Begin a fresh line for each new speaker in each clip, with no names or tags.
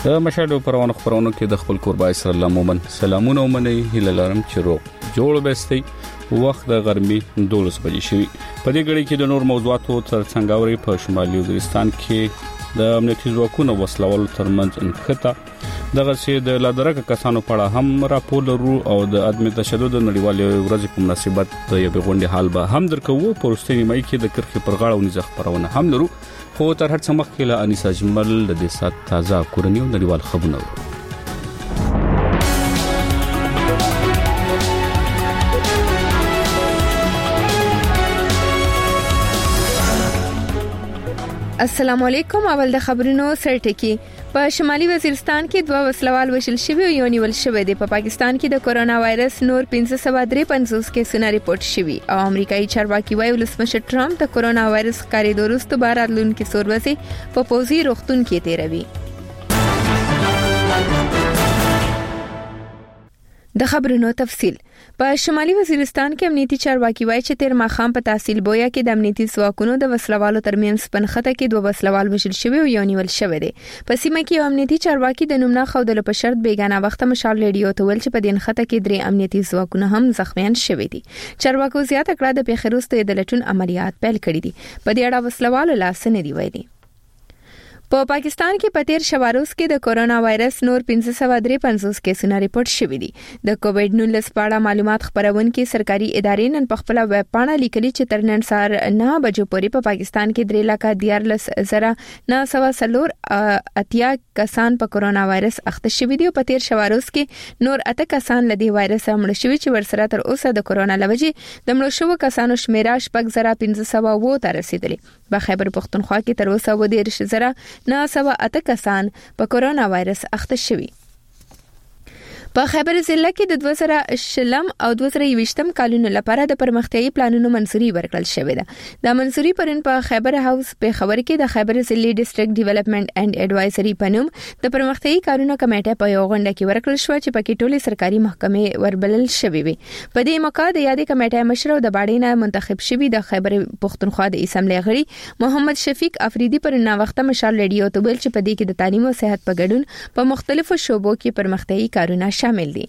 د مشاهده پرونه کې د خپل قربای سره لمومن سلامونه ومني هله لرم چې رو جوړ بستي وخت د غرمې 12 بجې شوي په دې غړي کې د نور موضوعاتو ترڅنګ اوري په شمالي وزیرستان کې د امنیتي ځواکونو وسلوالو ترمنځ انخته دغه چې د لادرکه کسانو په اړه هم راپور لرو او د عدم تشدد نړیوالې ورځې په مناسبت د یو غونډې حال به هم درکو په روستي مې کې د کرخي پر غاړه ونیزه خبرونه هم لرو خو تر هر څه مخکې له انیسا جمل د دې سات تازه کورنیو نړیوال خبرونه
السلام علیکم. اول د خبرونو سرټکی. په شمالي وزیرستان کې 2 وسلوال وشل شوی او یو نیول شوی دی. په پاکستان کې د کورونا وایرس نور 553 کیسونه ریپورت شوي او امریکایي چارواکي وايي ولسمشر ټرمپ د کورونا وایرس خپرېدو وروسته باراتلون کې سوروسي په پوزي روغتون کې تیروي. د خبرونو تفصیل. په شمالي وزیرستان کې امنیتي چارواکي وايي چې تیر ماخام په تحصیل بویا کې د امنیتي ځواکونو د وسلوالو ترمنځ پنخته کې 2 وسلوال وشل شوی او یو نیول شوی دی. په سیمه کې امنیتي چارواکي د نومنا خودلو په شرط بیگانه وخت مشال ریډیو ته ول چې په دې خطه کې 3 امنیتي ځواکونه هم زخمیان شوي دي. چارواکو زیاته کړه د پیښروسته د لټون عملیات پیل کړي دي. په دې اړه وسلوالو لاس نه دی ویلي. په پاکستان کې په تیر شواروز کې د کورونا وایرس نور 553 کیسونه ریپورت شوي دي. د کووډ 19 په اړه معلومات خبرونکي سرکاري ادارې نن په خپل ویب پاڼه لیکلي چې تر نن سهار 9 بجو پورې په پاکستان کې 3,14,904 کسان په کورونا وایرس اخته شوي دي. په تیر شواروز کې نور 8 کسان له دې وایرس مړ شوي چې ورسره تر اوسه د کورونا لوجې د مړو شوو کسانو شمیره 1500 ته رسیدلی. په خیبر پختونخوا کې تر اوسه 908 کسان په کورونا وایرس اخته شوي. په خیبر ضلع کې د 2020 او 2021 کالونو لپاره د پرمختیايي پلانونو منځوري ورکړل شوې ده. د منځوري پرن په خیبر هاوس په خبر کې د خیبر ضلعي ډیسټریکټ ډیولپمنٹ اینڈ ایڈوایزري پنوم د پرمختیايي کارونو کمیټه په یو غونډه کې ورکړل شو چې پکې ټولې سرکاري محکمې وربلل شوې وي. په دې موقع د یادې کمیټې مشر او د باډینه منتخب شوی د خیبر پختونخوا د اسمبلی غړي محمد شفیق افریدي پر نا وخت مشال ریډیو ته ویل چې په دې کې د تعلیم او صحت په ګډون په مختلفو شوبو کې پرمختیايي کارونه شامل دي.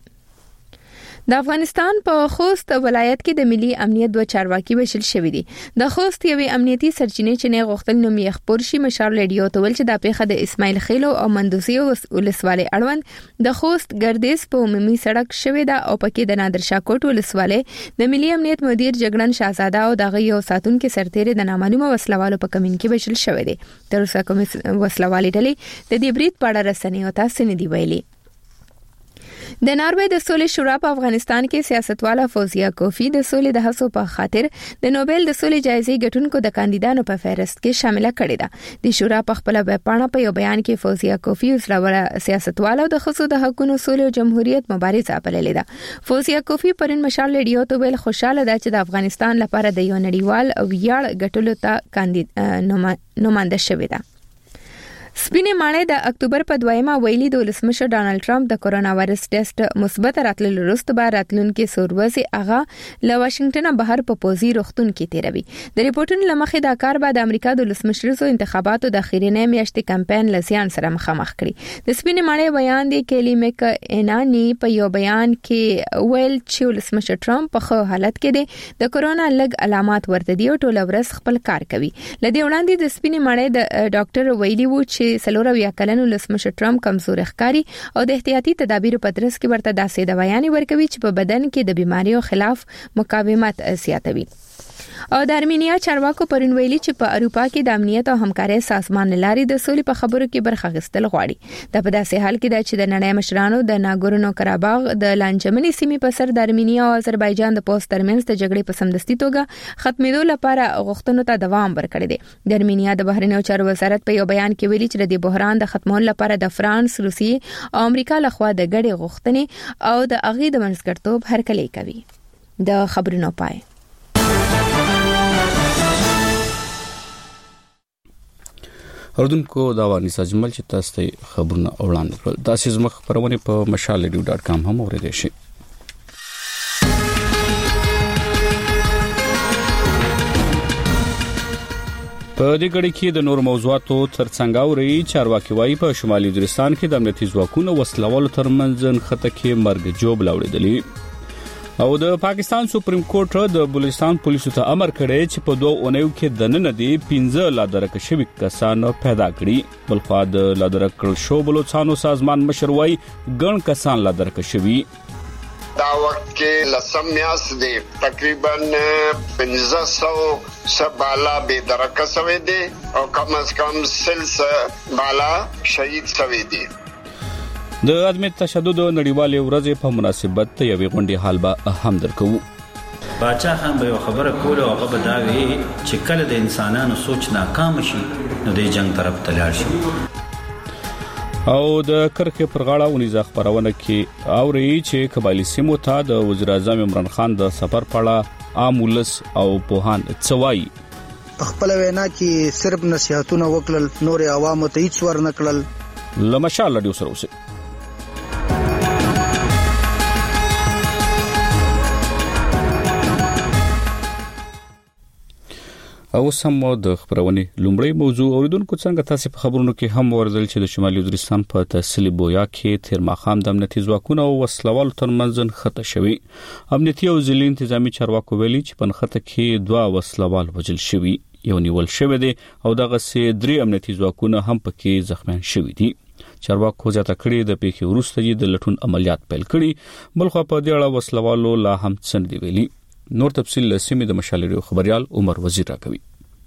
د افغانستان په خوست ولایت کې د ملي امنیت 2 چارواکي وشل شوی دي. د خوست یوې امنیتي سرچینې چې نه غوښتل نوم یې خبر شي مشال ریډیو ته ول چې د پیښه د اسماعیل خیلو او مندوزي ولسوالۍ اړوند د خوست ګردیز په عمومي سړک شوی ده او پکې د نادر شاه کوټ ولسوالۍ د ملي امنیت مدیر جګړن شاهزاده او دغه یو ساتونکو سرتیری د نامعلومه وسلوالو په کمین کې وشل شوی دي. تر اوسه کوم وسلوالۍ ډلې د دې بریټ په اړه رسنۍ او تاسو نه دی ویلي. د ناروې د سولې شورا په افغانستان کې سیاستواله فوزیه کوفی د سولې د هڅو په خاطر د نوبل د سولې جایزې ګټونکو د کاندیدانو په فهرست کې شامل کړي ده. د شورا په خپل ویب پاڼه په یو بیان کې فوزیه کوفی وسلوله سیاستواله د خصوصي د حقوقو سولې او جمهوریت مبارزه بللې ده. فوزیه کوفی پرن مشال ریډیو ته ویل خوشاله ده چې د افغانستان لپاره د یو نړیوال او ویاړ ګټلو ته نومانده شوې ده. سپینې ماڼۍ د اکتوبر په 2مه ویلي د ولسمشر ډانلډ ټرمپ د کورونا وایرس ټیسټ مثبت راتلل وروسته به راتلونکي سوروسي اغا له واشنگټن بهر په پوزي روغتون کې تیروي. د ریپورتونو لمخې دا کار به د امریکا د ولسمشرزو انتخاباتو د اخیرنۍ میاشتې کمپاین لزیان سره مخامخ کړي. د سپینې ماڼۍ بیان دی کېلی میک انانی په یو بیان کې ویل چې ولسمشر ټرمپ په ښه حالت کې دی، د کورونا لږ علامات ورته دي او ټول ورځ خپل کار کوي. لدې وړاندې د سپینې ماڼۍ د ډاکټر ویلي وو چې سلورویا کلن ولسمشر ټرمپ کمزور ښکاری او د احتیاطي تدابیرو په ترڅ کې ورته داسې دوايانې ورکوي چې په بدن کې د بيماريو خلاف مقاومت زیاتوي. او د ارمینیا چارواکو پرون ویلي چې په اروپا کې د امنیت او همکارۍ سازمان لاري د سولې په خبرو کې برخه اخیستل غواړي. دا په داسې حال کې ده چې د نړۍ مشرانو د ناګورنو کاراباغ د لانجمنې سیمې په سر د ارمینیا او آذربایجان د پوسټ ترمنځ د جګړې په سمدستي توګه ختمېدو لپاره غوښتنو ته دوام ورکړی دی. د ارمینیا د بهرنیو چارو وزارت په یو بیان کې ویلي چې د بحران د ختمولو لپاره د فرانس، روسیې او امریکا لخوا د ګډې غوښتنې او د اغې د منځګړیتوب هرکلی کوي. د خبرونو پای.
اردوونکو دا وانی ساجمل چې تاسو ته خبرونه وړاندې کړل. تاسو زموږ خبرونه په mashal.com هم اوریدئ شئ. په دې غړي کې د نور موضوعاتو ترڅنګ اوري چارواکي وايي په شمالي وزیرستان کې د امنیتي ځواکونو وسلوالو ترمنځ خطه کې مرګ جوړ لاوړېدلی او د پاکستان سپریم کورټ د بلوچستان پولیسو ته امر کړی چې په 2 اونیو کې د نن دی 15 لادرک شوي کسان پیدا کړي بلخوا د لادرک شو بلوچستانو سازمان مشر وايي ګڼ کسان لادرک شوي
دا وخت کې لسم میاس دی تقریبا 1500 سبالا به درکه سوي دي او کم از کم سلس بالا شهید سوي دي
د عدم تشدد نړیوالې ورځې په مناسبت یوې غونډې حال به هم درکو
باچا هم به خبره کوله او هغه دا وی چې کله د انسانانو سوچ ناکام شي نو د جنگ طرف ته لاړ شي
او د کرخې پر غاړه ونیزه خبرونه کې اوري چې قبایلی سیمو ته د وزیر اعظم عمران خان د سفر په اړه عامولس او پوهان څوایي
خپل وینا کې صرف نصيحتونه وکړل نور عوامو ته هیڅ ور نه کړل
لمشا الله دې سره اوسه او سم د خبرونه لومړی موضوع اوریدونکو څنګه تاسو په خبرونو کې هم ورزل چې د شمالي وزیرستان په تحصیل بویا کې تیر ماخام د امنیتي ځواکونو او وسلوال ترمنځ خطه شوی امنیتي او ځلې انتظامی چارواکو ویلي چې په خطه کې 2 وسلوال وژل شوی یو نیول شوی دی او دغه سي 3 امنیتي ځواکونه هم پکې زخمیان شوی دي چارواکو ځاته کړی د پیښې وروسته د لټون عملیات پیل کړي بلخو په دې اړه وسلوالو لا هم څه دی ویلي نور تفصیل لسمې د مشالریو خبريال عمر وزیر راکوي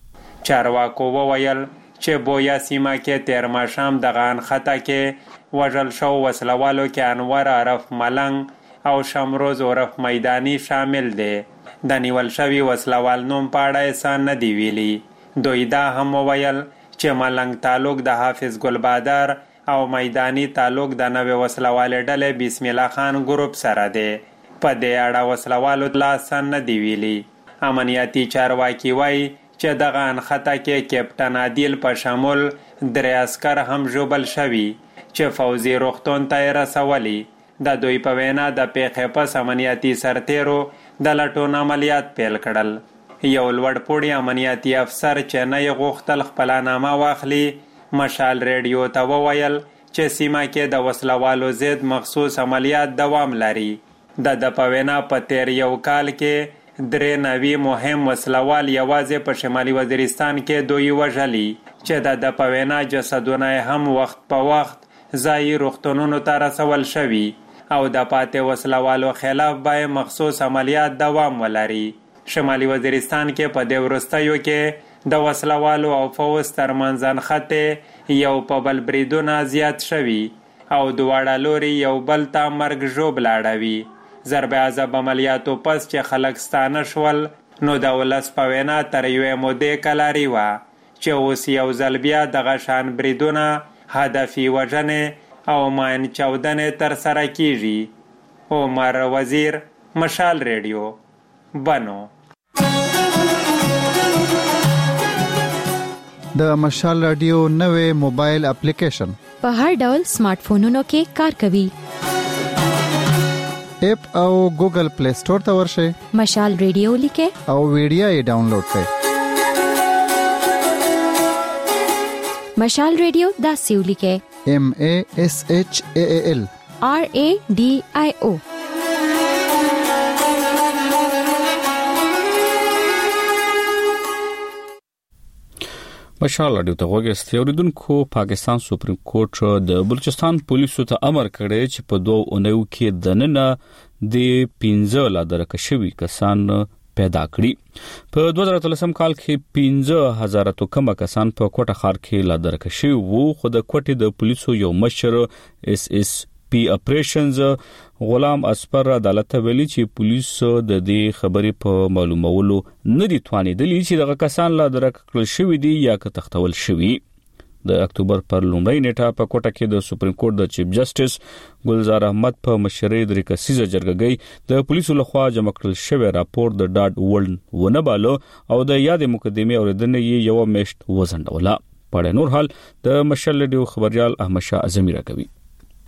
چارواکو وویل چې بویا سیمه کې تیر ماښام د غان خطه کې وژل شو وسلوالو کې انور عرف ملنګ او شمروز عرف میدانی شامل دي د نیول شوی وسلوال نوم پاړه احسان نه دی ویلي دوی دا هم وویل چې ملنګ تعلق د حافظ ګل بادر او میدانی تعلق د نوې وسلوال ډلې بسم الله خان ګروپ سره دی په دې اړه وسلوالو لاس نه دی ویلي امنیتي چارواکي وایي چې دغه انخطه کې کیپټن عادل په شمول 3 عسكر هم ژوبل شوي چې فوزي روغتون ته رسولي د دوی په وینا د پیښې پس امنیتي سرتیرو د لټون عملیات پیل کړل یو لوړپوړی امنیتي افسر چې نه یې غوښتل خپل نامه واخلي مشال ریډیو ته وویل چې سیمه کې د وسلوالو ضد مخصوص عملیات دوام لري د پوینا په تیر یو کال کې 3 نوي مهم وسلوال یوازې په شمالي وزیرستان کې دوی وژلي چې د پوینا جسدونه هم وخت په وخت ځای روغتونونو ته رسول شوي او د پاتې وسلوالو خلاف به مخصوص عملیات دوام ولري شمالي وزیرستان کې په دې وروستیو کې د وسلوالو او فوز ترمنځ خطه یو په بل بریدونه زیات شوي او دواړه لوري یو بل ته مرګ ژوبل اړوي ضرب عذاب عملیاتو پس چې خلک ستانه شول نو د ولس په وینا تر یوې مودې کلاري وه چې اوس یو ځل بیا دغه شان بریدونه هدفي وژنې او ماین چاودنې ترسره کیږي عمر وزیر مشال ریډیو بنو
د مشال رادیو نوې موبایل اپلیکیشن
په هر ډول سمارټ فونونو کې کار کوي
اپ او ګوګل پلی سٹور ته ورشئ
مشال ریډیو لیکه
او ویډیو یې ډاونلوډ کړئ
مشال ریډیو دا سیو لیکه
MASHAAL
RADIO
مشال اډیو ته وګورئ اوریدونکو پاکستان سپریم کورټ د بلوچستان پولیسو ته امر کړی چې په 2 اونیو کې د نن د 15 لادرک شوي کسان پیدا کړي په 2013 کال کې 15000 تو کم کسان په کوټه ښار کې لادرک شوي وو خو د کوټې د پولیسو یو مشر SSP اپریشنز غلام اسپر عدالت ویلي چې پولیس د دې خبرې په معلومولو نه دي توانیدلی چې دغه کسان لادرک کړل شوی دي یا که تختول شوی د اکتوبر پر لومړۍ نیټه په کوټه کې د سپریم کورټ د چیف جسټس ګلزار احمد په مشرۍ د ریکسیزه جرګګۍ د پولیسو لخوا جمع کړل شوی راپور د ډاډ ورلډ ونبالو او د یاد مقدمه اوریدنې یو میشت وزندوله په نور حال د مشال ریډیو خبريال احمد شاه اعظمي راکوي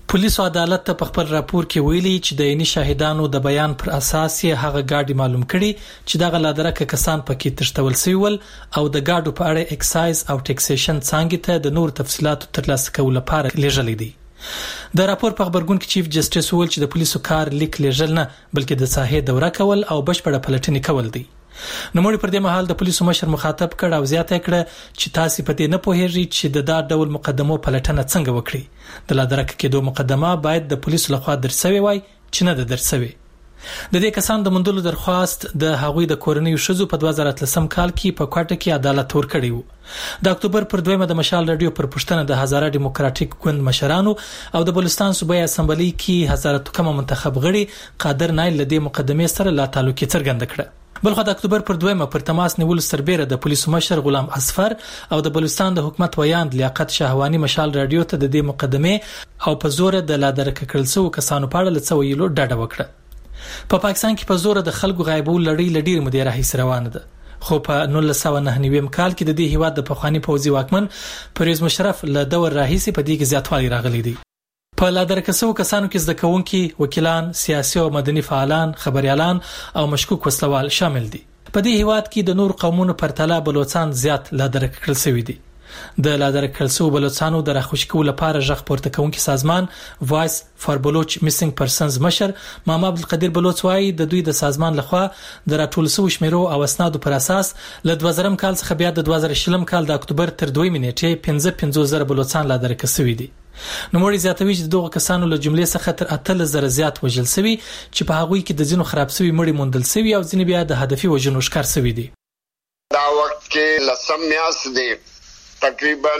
پولیسو عدالت ته په خپل راپور کې ویلي چې د عیني شاهدانو د بیان پر اساس یې هغه ګاډي معلوم کړي چې دغه لادرکه کسان پکې تشتول شوی ول او د ګاډو په اړه اکسایز او ټیکسیشن څنګه ته د نور تفصيلات ترلاسه کول لپاره لیږلې دي. د راپور په خبرګون کې چیف جسټس ویل چې د پولیسو کار لیک لیږل نه بلکې د ساحې دوره کول او بشپړه پلټنې کول دي. نوموړي پر دې مهال د پولیسو مشر مخاطب کړ او زیاته کړه چې تاسو په دې نه پوهیږئ چې د دا ډول مقدمو پلټنه څنګه وکړي. د لادرکه کېدو مقدمه باید د پولیسو لخوا درسوي وای چې نه د درسوي. د دې کسان د مندلو درخواست د هغوی د کورنۍ شذو په 2013 کال کې په کوټه کې عدالت ورکړی وو. د اکتوبر پر 2 د مشال رادیو پر پښتنه د هزاره ډیموکراټیک ګوند مشرانو او د بلوچستان صوبایي اسمبلی کې هزاره کم منتخب غړي قادر نایل لدې مقدمې سره لا تعلق څرګند کړ. بلخو د اکتوبر پر 2 پر تماس نیول سربېره د پولیسو مشر غلام اصفر او د بلوچستان د حکومت ویاند لیاقت شهوانی مشال رادیو ته د دې مقدمې او په زور د لادرکه کړل شو کسانو په اړه لڅویلو ډاډه وکړه. په پاکستان کې په زور د خلکو غایبول لړۍ لډیر مودې راهیسې روانه ده. خو په 1999 کال کې د دې هیواد د پخوانی پوځي واکمن پرویز مشرف له دور راهیسې په دې کې زیاتوالی راغلی دی. په لادرکه شو کسانو کې زده کوونکي، وکیلان، سیاسي او مدني فعالان، خبريالان او مشکوک وسلوال شامل دي. په دې هیواد کې د نور قومونو پرتله بلوچستان زیات لادرکه کړل شوی دي. د لادرکه کړل شو بلوچستانو د راخوشي کولو لپاره ژغ پورته کوونکي سازمان وایس فار بلوچ میسنګ پرسنز مشر محمد عبدالقدیر بلوچ وايي د دوی د سازمان لخوا د راټول شوی شمیرو او اسنادو پر اساس ل 2000 کال څخه بیا د 2020 کال د اکتوبر تر 2 نیټې 15,000 بلوچستان لادرکه شوی دي. نوموړي زیاتوي چې دغه کسانو له جملې څخه تر 8,000 زیات وژل شوی چې په هغوی کې د ځینو خراب شوی مړي موندل شوی او ځینې بیا د هدفي وژنو ښکار شوی دي.
دا وخت کې لسم میاس دی تقریبا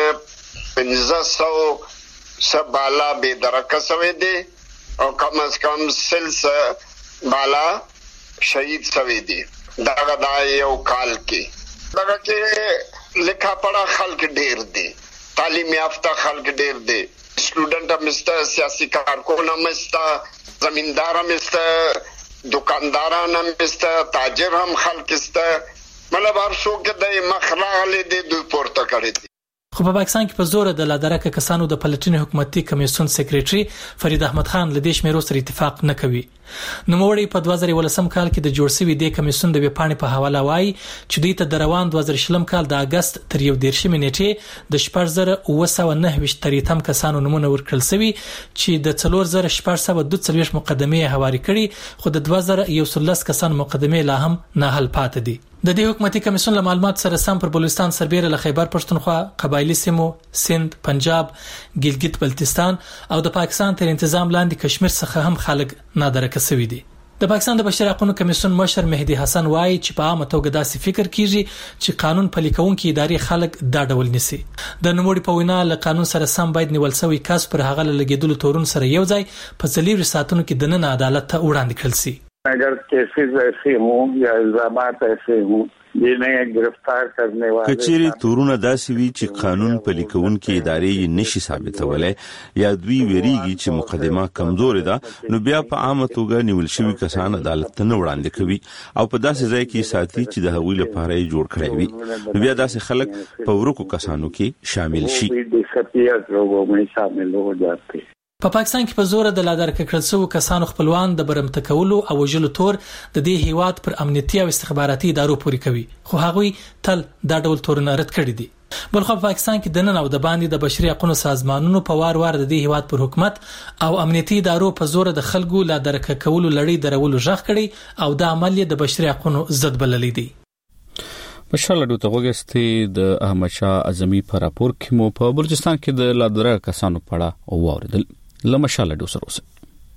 1500 سبالا به درکه شوی دی او کم از کم 30 بالا شهید شوی دی. دا یو کال کې دغه کې لیکا پڑھا خلک ډیر دي، تعلیم یافته خلک ډیر دي، سټوډنټ هم مسته، سیاسي کارکون هم مسته، زمیندار هم مسته، دکانداران هم مسته، تاجر هم خلک مسته، مطلب هر څوک د مخراغله دي دوی پورته کړی دي.
خو په پاکستان کې په زور د لادرکه کسانو د پلټنې حکومتي کمیسیون سیکریټري فرید احمد خان له دې شمیرو سره اتفاق نه کوي. نوموړي په 2018 کال کې د جوړ شوی د کمیسیون د ویپاڼې په حواله وایي چې دوی ته د روان 2020 کال د اگست تر 11 نیټې د 4990 تریتم کسانو نمونه ورکړل شوی چې د 4442 مقدمې حواله کړي خو د 2011 کسانو مقدمې لا هم نه حل پاتې دي. د دې حکومتي کمیسیون له معلومات سره سم پر بلوچستان سربېره له خیبر پښتونخوا، قبایلی سیمو، سند، پنجاب، ګلګت بلتستان او د پاکستان تر تنظیم لاندې کشمیر څخه هم خلک نادرکه شوی دي. د پاکستان د بشري حقوقو کمیسیون مشر مهدي حسن وایي چې په عامه توګه داسې فکر کیږي چې قانون پلي کوونکي ادارې خلک دا ډول نسی. د نوموړي په وینا له قانون سره سم باید نیول شوی کس پر هغه لګیدلو تورون سره یو ځای په 4 ساعتونو کې د نن عدالت ته وړاندې کړل شي.
اگر کیسز ایسے ہوں یا الزامات ایسے ہوں جنہیں گرفتار کرنے والے
کچېری تورونه داسې وي چې قانون پلي کوونکي ادارې یې نشي ثابتولای یا دوی ویریږي چې مقدمه کمزورې ده نو بیا په عامه توګه نیول شوی کسان عدالت ته نه وړاندې کوي او په داسې ځای کې ساتي چې د هغوی لپاره یې جوړ کړی وي نو بیا داسې خلک په ورکو کسانو کې شامل شي.
په پاکستان کې په زور د لادرکه کړل شوی کسانو خپلوان د برمته کولو او وژلو تور د دې هیواد پر امنیتي او استخباراتي ادارو پورې کوي خو هغوی تل دا ډول تورونه رد کړی دي. بلخو په پاکستان کې د نن او د باندې د بشري حقوقو سازمانونو په وار د دې هیواد پر حکومت او امنیتي ادارو په زور د خلکو لادرکه کولو لړۍ درولو ژغ کړي او د عمل د بشري حقوقو ضد بللی دي.
مشال ډو ته وګستې د احمد شاه اعظمي پر راپور کې مو په بلوچستان کې د لادرکه کسانو پړه او واردل لمشال ډو سره اوسه.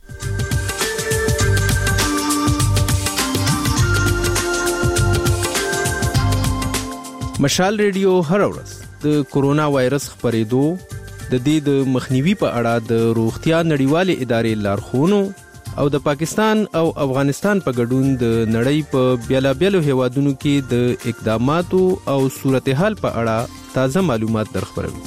مشال ریډیو هر ورځ د کورونا وایرس خپرېدو د دې د مخنیوي په اړه د روغتیا نړیوالې ادارې لارښوونو او د پاکستان او افغانستان په ګډون د نړۍ په بیلابیلو هیوادونو کې د اقداماتو او صورتحال په اړه تازه معلومات درخبروي.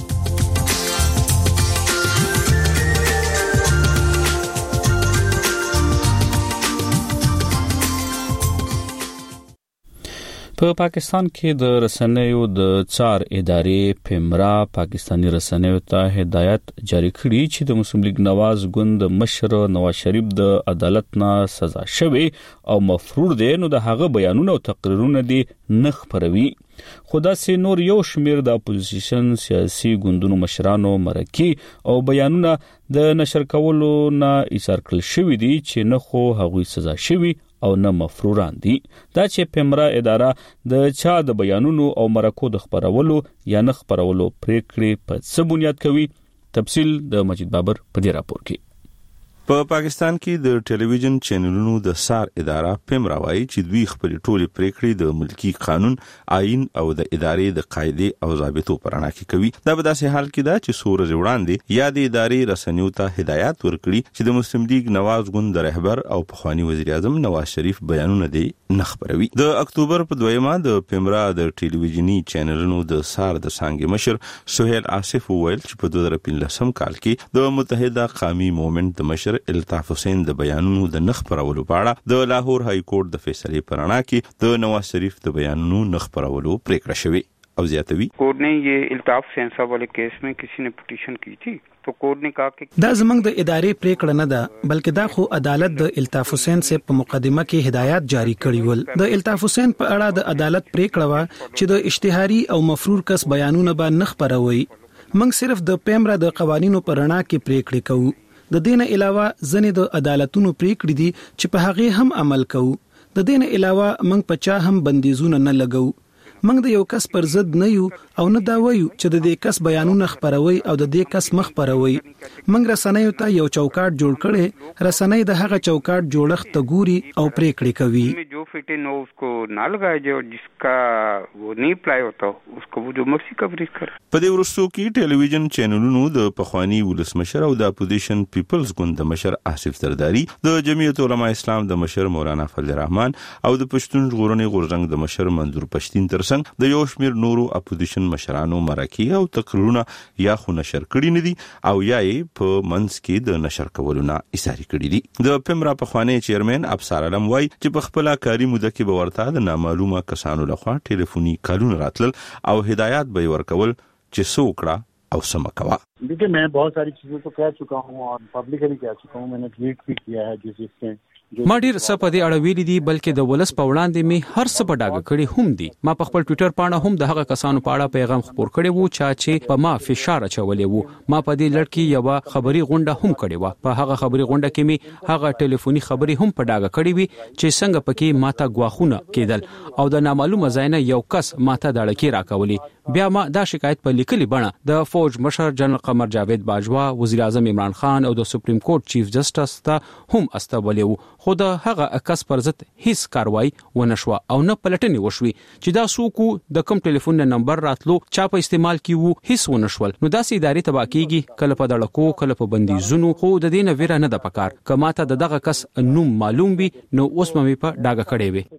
په پاکستان کې د رسنیو د څار ادارې پیمرا پاکستانی رسنیو ته هدایت جاری کړي چې د مسلم لیگ نواز ګوند مشر نواز شریف د عدالت نه سزا شوی او مفرور دی نو د هغه بیانونه او تقریرونه دي نخ پروي. خدا سي نور یو شمیر د اپوزیشن سیاسي ګوندونو مشرانو مرکي او بیانونه د نشر کولو نه ایثار کړل شوی دي چې نه خو هغوی سزا شوی او نه مفروران دي. دا چې پیمرا اداره د چا د بیانونو او مرکو د خبرولو یا نه خبرولو پریکړې په څه بنیاد کوي، تفصیل د مجید بابر په دې راپور کې.
په پاکستان کې د ټلویزیون چینلونو د سار اداره پیمرا وایي چې دوی خپل ټولې پریکړې د ملکی قانون، آئین او د ادارې د قاعده او ضابطو پر اړه کې کوي. دا په داسې حال کې ده چې سورج وړاندې یا د ادارې رسنیو ته هدایت ورکړي چې د مسلم لیگ نواز ګوند رهبر او پخوانی وزیر اعظم نواز شریف بیانونه دي نه خبروي. د اکتوبر په 2مه د پیمرا د ټلویزیونی چینلونو د سار د څنګه مشر سہیل آصف وویل چې په 2015 کال کې د متحده قومي موومېنټ د مشر الطاف حسین د بیانونو د نخ پرولو په اړه د لاهور های کورټ د فیصلې پر اړه کې د نواز شریف د بیانونو نخ پرولو پریکړه شوې. او زیاتوي
कोर्ट ने ये الطاف حسین صاحب वाले केस में किसी ने पिटीशन की थी तो कोर्ट ने कहा कि
دا زمنګ د ادارې پریکړه نه ده بلکې دا خو عدالت د الطاف حسین سے په مقدمه کې هدایت جاری کړی ول. د الطاف حسین په اړه د عدالت پریکړه وا چې د اشتهاري او مفرور کس بیانونه به نخ پروي. موږ صرف د پیمرا د قوانینو پر اړه کې پریکړه کوو. د دین علاوه ځنې د عدالتونو پریکړې دي چې په هغه هم عمل کوو. د دین علاوه موږ په چا هم بندیزونه نه لګو. موږ د یو کس پر ضد نه یو او نه دا وایو چې د دې کس بیانونه خبروي او د دې کس مخ خبروي. موږ رسنیو ته یو چوکاټ جوړ کړي، رسنۍ د هغه چوکاټ جوړښت ته ګوري او پریکړې کوي.
जो फिटे नो उसको ना लगाए जो जिसका वो नहीं अप्लाई होता उसको वो जो मर्जी कवरेज करे.
په دې ورستو کې ټلویزیون چینلونو د پخوانی ولسمشر او د اپوزیشن پیپلز ګوند د مشر آصف زرداری، د جمعیت علماء اسلام د مشر مولانا فضل الرحمن او د پښتون ژغورنې غورځنګ د مشر منظور پښتين ترڅنګ د یو شمیر نورو اپوزیشن مشرانو مرکي او تقریرونه یا خو نشر کړي نه دي او یا یې په منځ کې د نشر کولو نه ایثار کړي دي. د پیمرا پخوانی چیرمن ابصار علم وایي چې په خپل کاری موده کې به ورته د نامعلومه کسانو لخوا ټلیفوني کالونه راتلل او هدایت به ورکول چې څوکړه او سمکوا.
देखिए मैं बहुत सारी चीजों तो कह चुका हूँ और पब्लिकली कह चुका हूँ, मैंने ट्वीट भी किया है जिससे
ما ډیر څه په دې اړه ویلي دي بلکې د ولس په وړاندې می هر څه په ډاګه کړي هم دي. ما په خپل ټوئیټر باندې هم د هغه کسانو په اړه پیغام خپور کړی وو چې په ما فشار اچولې وو. ما په دې لړ کې یو خبري غونډه هم کړې و. په هغه خبري غونډه کې می هغه ټلیفوني خبري هم په ډاګه کړې وي چې څنګه پکې ماته غواخونه کېدل او د نامعلومه ځای نه یو کس ماته دړکی راکولي. بیا ما دا شکایت په لیکلي بڼه د فوج مشر جنرال قمر جاوید باجوا، وزیر اعظم عمران خان او د سپریم کورټ چیف جسټس ته هم استولې وو. خو د هغه کس پر ضد هیڅ کاروایی ونه شو او نه پلټنې وشوي چې دا څوک د کوم ټلیفون نمبر راتلو چا په استعمال کیوو هیڅ ونه شول. نو داسې ادارې تبا کیږي کله په دړکو کله په بندیزونو. خو د دې نه ویره نه د پکار کماته دغه کس نوم معلوم وي نو اوس مې په ډاګه کړې وي.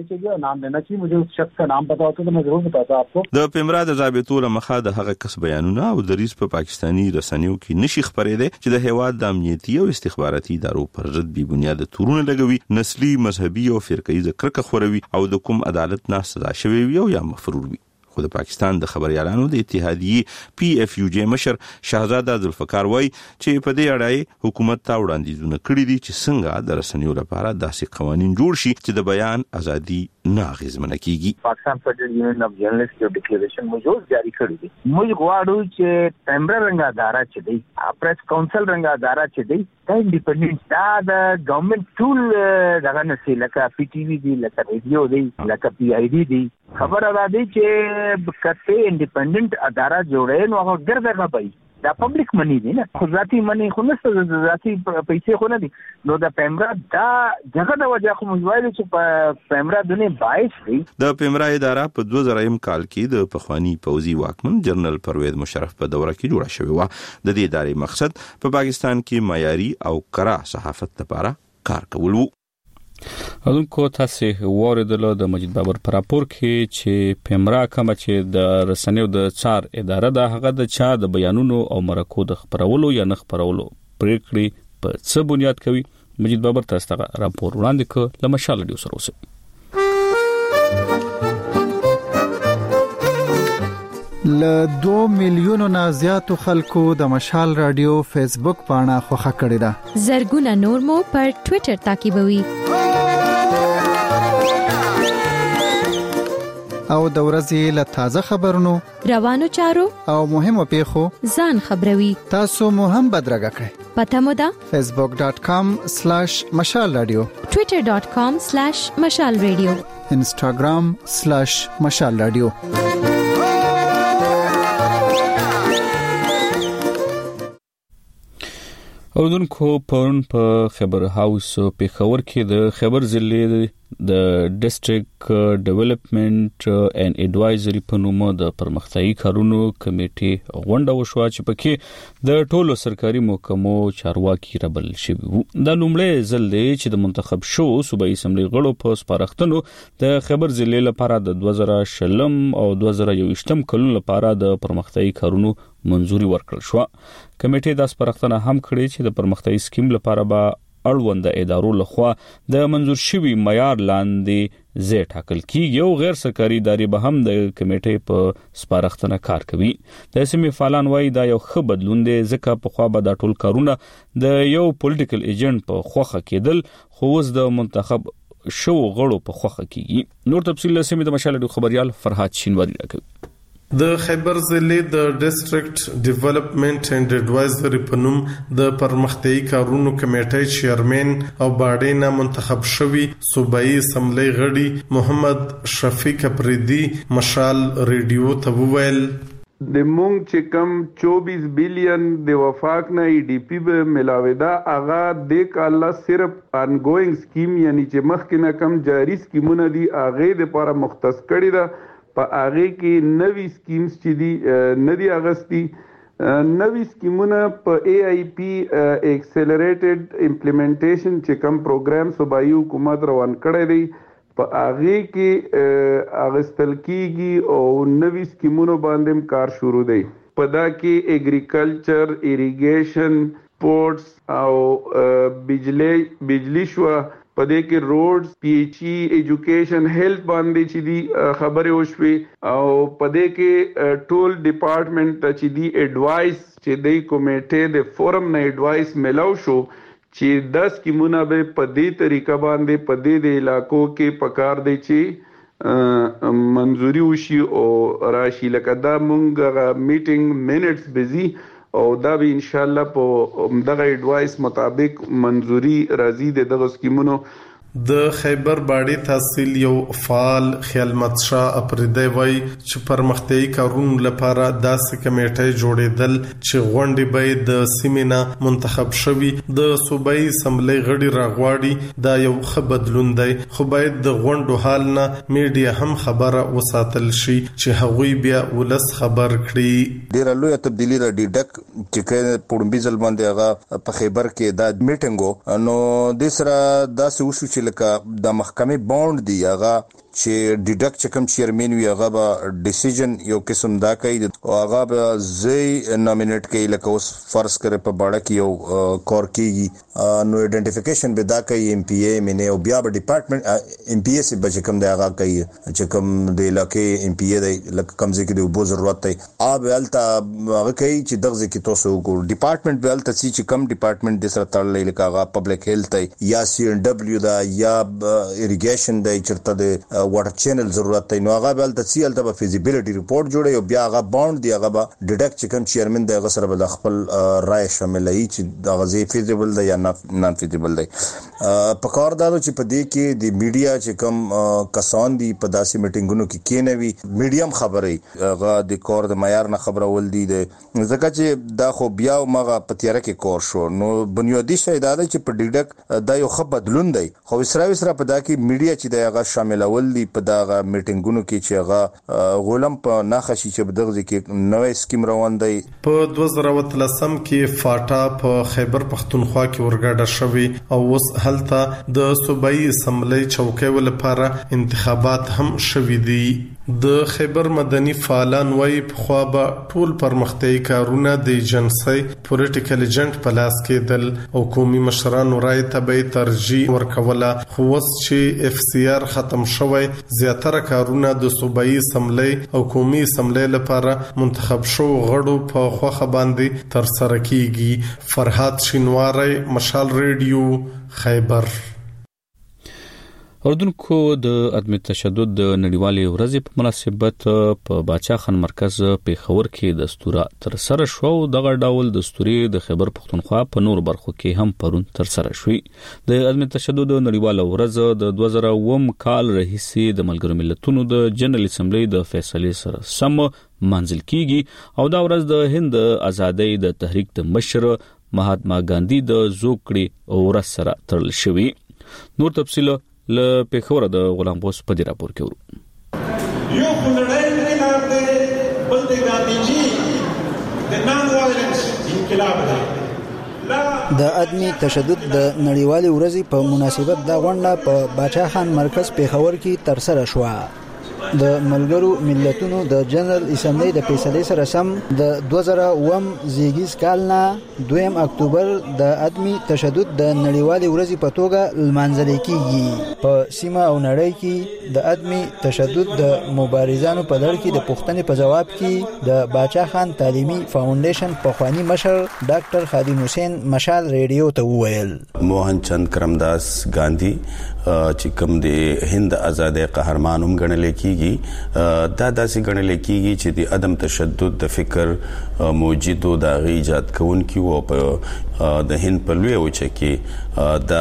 नाम लेना चाहिए, मुझे उस शख्स का नाम पता होता तो मैं जरूर बताता आपको.
د پیمرا د ضابطو لمخه د هغه کس بیانونه او دریز په پاکستانی رسنیو کې نشي خبرېده چې د هیواد د امنیتي او استخباراتي ادارو پر ضد بي بنیاد تورونه لګوي، نسلي، مذهبي او فرقه‌ي کرکه خوروي او د کوم عدالت نه سزا شوی وي او یا مفرور وي. خو د پاکستان د خبريالانو د اتحادیه PFUJ مشر شهزاده ذوالفقار وای چې په دې اړه حکومت ته وړاندیزونه کړی دي چې څنګه د رسنیو لپاره داسې قوانين جوړ شي چې د بیان ازادي نه اغیزمنه کیږي.
پاکستان فدرل یونین اف جرنالست یو ډیکلیریشن موږ جاری کړی دی. موږ غواړو چې پیمرا رنګ اداره چې دی، پریس کونسل رنګ اداره چې دی، دا انډیپندنت دا د ګورنمنت ټول دغه نسي لکه PTV دی، لکه ریډیو دی، لکه PID دی. خبر را دی چې کته انډیپندنت اداره جوړې نو هغه ګرځه غوي. دا پبلک منی دی نه، خو ذاتی منی خو نه، ذاتی پیسې خو نه دي. نو د پیمرا دا جګه د وجه خو موږ وایو چې پیمرا دنه باعث دی.
د پیمرا اداره په 2000 کال کې د پخوانی پوځي واکمن جنرال پرویز مشرف په دوره کې جوړه شوې و. د دې ادارې مقصد په پاکستان کې معیاري او کره صحافت لپاره کار کول وو.
اونکو تاسو وریدلو د مجید بابر پر راپور کې چې پیمرا کوم چې د رسنیو د څار اداره د هغه د چا د بیانونو او مرکو د خبرولو یا نه خبرولو پریکړې په څه بنیاد کوي. مجید بابر تاسو ته راپور وړاندې کړ لمشال ډیو سره اوسه.
ل 2 میلیونو نه زیاتو خلکو د مشال رادیو فیسبوک پاڼه خوښه کړې ده.
زرګونه نور مو پر ټوئیټر تعقیبوي.
او د ورځې له تازه خبرونو،
روانو چارو
او مهمو پیښو
ځان خبروي.
تاسو مو هم بدرګه کړئ.
پته مو ده
facebook.com/مشال رادیو،
twitter.com/مشال رادیو،
instagram/مشال رادیو.
اوردونکو پرون په خبر هاوس پیښور کې د خبر ضلع د ډیسټریکټ ډیولپمنٹ اینڈ ایڈوایزری په نوم د پرمختیايي کارونو کمیټې غونډه وشوه چې پکې د ټولو سرکاري محکمو چارواکي رابل شوي وو. دا لومړی ځل دی چې د منتخب شو صوبایي اسمبلی غړو په سپارښتنو د خبر ضلع لپاره د 2020 او 2021 کلونو لپاره د پرمختیايي کارونو منځوري ورکړل شو. کمیټې د سپارښتنه هم کړې چې د پرمختیايي سکیم لپاره به اړوند ادارو لخوا د منظور شوی معیار لاندې زی ټاکل کیږي او غیر سرکاري ادارې به هم د کمیټې په سپارښتنه کار کوي. د سیمې فعالان وایي دا یو ښه بدلون دی ځکه په خوا به د ټول کارونه د یو پولیټیکل ایجنټ په خوخه کېدل خو اوس د منتخب شو غړو په خوخه کیږي. نور تفصیل له سیمې د مشال خبريال فرهاد شینواری راکوي.
د خیبر ضلع د ډیسټریکټ ډیولپمنٹ اینڈ ایڈوایزری په نوم د پرمختیايي کارونو کمیټې چیرمن او باډینا منتخب شوی صوبایي اسمبلی غړي محمد شفیق اپریدي مشال ریډیو ته وویل
د مونږ چې کم 24 بلین د وفاق نه ای ډی پی به ملاوي دا اغا د کاله صرف انګوینګ سکیم یعنی چې مخکې نه کم جاری سکیمونه دي اغه د لپاره مختص کړی دا په هغه کې نوې سکیمز چې دي ندي اغستی نوې سکیمونه په ای آی پی ایکسلریټډ امپلیمنټیشن چې کوم پروګرام صوبایي حکومت روان کړی دی په هغه کې اغستل کیږي او نوې سکیمونو باندې کار شروع دی. په دا کې اګریکلچر، ایریګیشن، پورټس او بجلی شو، پدې کې روډز، پی ایچ ای، ایجوکیشن، هیلث باندې چې دی خبره وشوي او پدې کې ټول ډپارټمنټ ته چې دی ایڈوایس چې دی کمیټې د فورم نه ایڈوایس ملو شو چې 10 سکیمونه به پدې طریقه باندې پدې د علاقو کې پکار دی چې منځوري وشي او راشي. لکه دا مونږ میټینګ منټس بزی او دا به ان شاء الله په دغه ایڈوایس مطابق منځوري راځي دغه سکیمونو.
د خیبر باډي تحصیل یو فعال خیالمت شاه اپریدي وای چې پرمختیايي کارونو لپاره داسې کمیټې جوړېدل چې غونډې به د سیمینه منتخب شوي د صوبایي اسمبلی غړي راغواړي. دا یو ښه بدلون دی خو باید د غونډو حال نه میډیا هم خبره وساتل شي چې هغوی بیا ولس خبر کړي.
ډیره لوی تبدیلی را ډیډک چې پړمبي ځل باندې هغه په خیبر کې د میټینګو نو د سره داسې وشو چې لکه د محکمې باوند دی هغه چې ډیډک چې کوم چیرمن وي هغه به ډیسیژن یو قسم دا کوي او هغه به زی نامینیټ کوي. لکه اوس فرض کړي په باړه کې یو کور کېږي نو ایډنټیفیکیشن به دا کوي ایم پی ای منه او بیا به ډپارټمنټ ایم پی ای سي بچ کوم دی هغه کوي چې کوم د علاقې ایم پی ای دی لکه کوم ځکه د وبو ضرورت دی اب الته هغه کوي چې دغه ځکه تاسو کو ډپارټمنټ به الته چې کوم ډپارټمنټ د سره تړلې لکه هغه پبلک هیلث دی یا سی ان دبليو دا یا ایریګیشن دی چرته د واټر چینل ضرورت دی نو هغه بل تفصیل ته فیزیبিলিټی ریپورت جوړي او بیا هغه باوند دی هغه ډیډکټ چې کوم چیرمن دی هغه سره به خپل رائے شاملای چې هغه زی فیزیبل دی یا نان فیزیبل دی. په کار دا چې په دې کې د میډیا چې کوم کسان دي په داسې میټینګونو کې کېنوي میډیم خبري هغه د کار د معیار نه خبره ول دي ځکه چې دا خو بیا مغه پتیاره کې کور شو نو بنیادی شی دا دی چې په ډیډک دا یو خبر بدلون دی خو سره په دا کې میډیا چې دغه شاملول دي په دغه میټینګونو کې چې هغه غولم په ناخشي چې بدغه کې نوې سکیم روان دی.
په 2013 کې فاټا په خیبر پختونخوا کې ورګډه شوی او اوس هلته د صوبایي اسمبلی چوکۍ ولپاره انتخابات هم شوي دي. د خیبر مدني فعالان وایي په خوا به ټول پرمختیايي کارونه د ایجنسۍ پولیټیکل ایجنټ په لاس کېدل او قومي مشرانو رای ته به ترجیح ورکوله، خو اوس چې اف سی آر ختم شوی زیاتره کارونه د صوبایي اسمبلی او قومي اسمبلی لپاره منتخب شو غړو په خوخه باندې تر سره کیږي. فرهاد شینواری، مشال ریډیو، خیبر.
اردوونکو د عدم تشدد د نړیوالې ورځې په مناسبت په باچا خان مرکز پیښور کې دستوره تر سره شو. دغه ډول دستوري د خیبر پښتونخوا په نور برخو کې هم پرون تر سره شوې. د عدم تشدد نړیواله ورځ د 2009 کال راهیسې د ملګرو ملتونو د جنرال اسمبلی د فیصلې سره سم منځل کیږي او دا ورځ د هند ازادۍ د تحریک د مشر مهاتما ګاندھی د زوکړې ورځ سره تړل شوی. نور تفصیل ل پیښور د غلام بوس په دې راپور کې ورو.
یو خلړای انقلاب دی، بل د ګاندھیجي د نان وایلنس انقلاب دی.
د عدم تشدد د نړیوالې ورځې په مناسبت دا غونډه په باچا خان مرکز پیښور کې تر سره شوه. د ملګرو ملتونو د جنرال اسمبلی د فیصلې سره سم د 2009 زیږیز کال نه 2 اکتوبر د عدم تشدد د نړیوالې ورځې په توګه لمانځل کیږي. په سیمه او نړۍ کې د عدم تشدد د مبارزانو په لړ کې د پوښتنې په جواب کې د باچا خان تعلیمي فاونډیشن پخوانی مشر ډاکټر خادم حسین مشال ریډیو ته وویل
موهن چند کرمداس ګاندھی چې کوم د هند آزادۍ قهرمان هم ګڼل کیږي، دا داسې ګڼل کیږي چې د عدم تشدد د فکر موجودو د ایجاد کوونکي او په د هند په لوی اوچه کې دا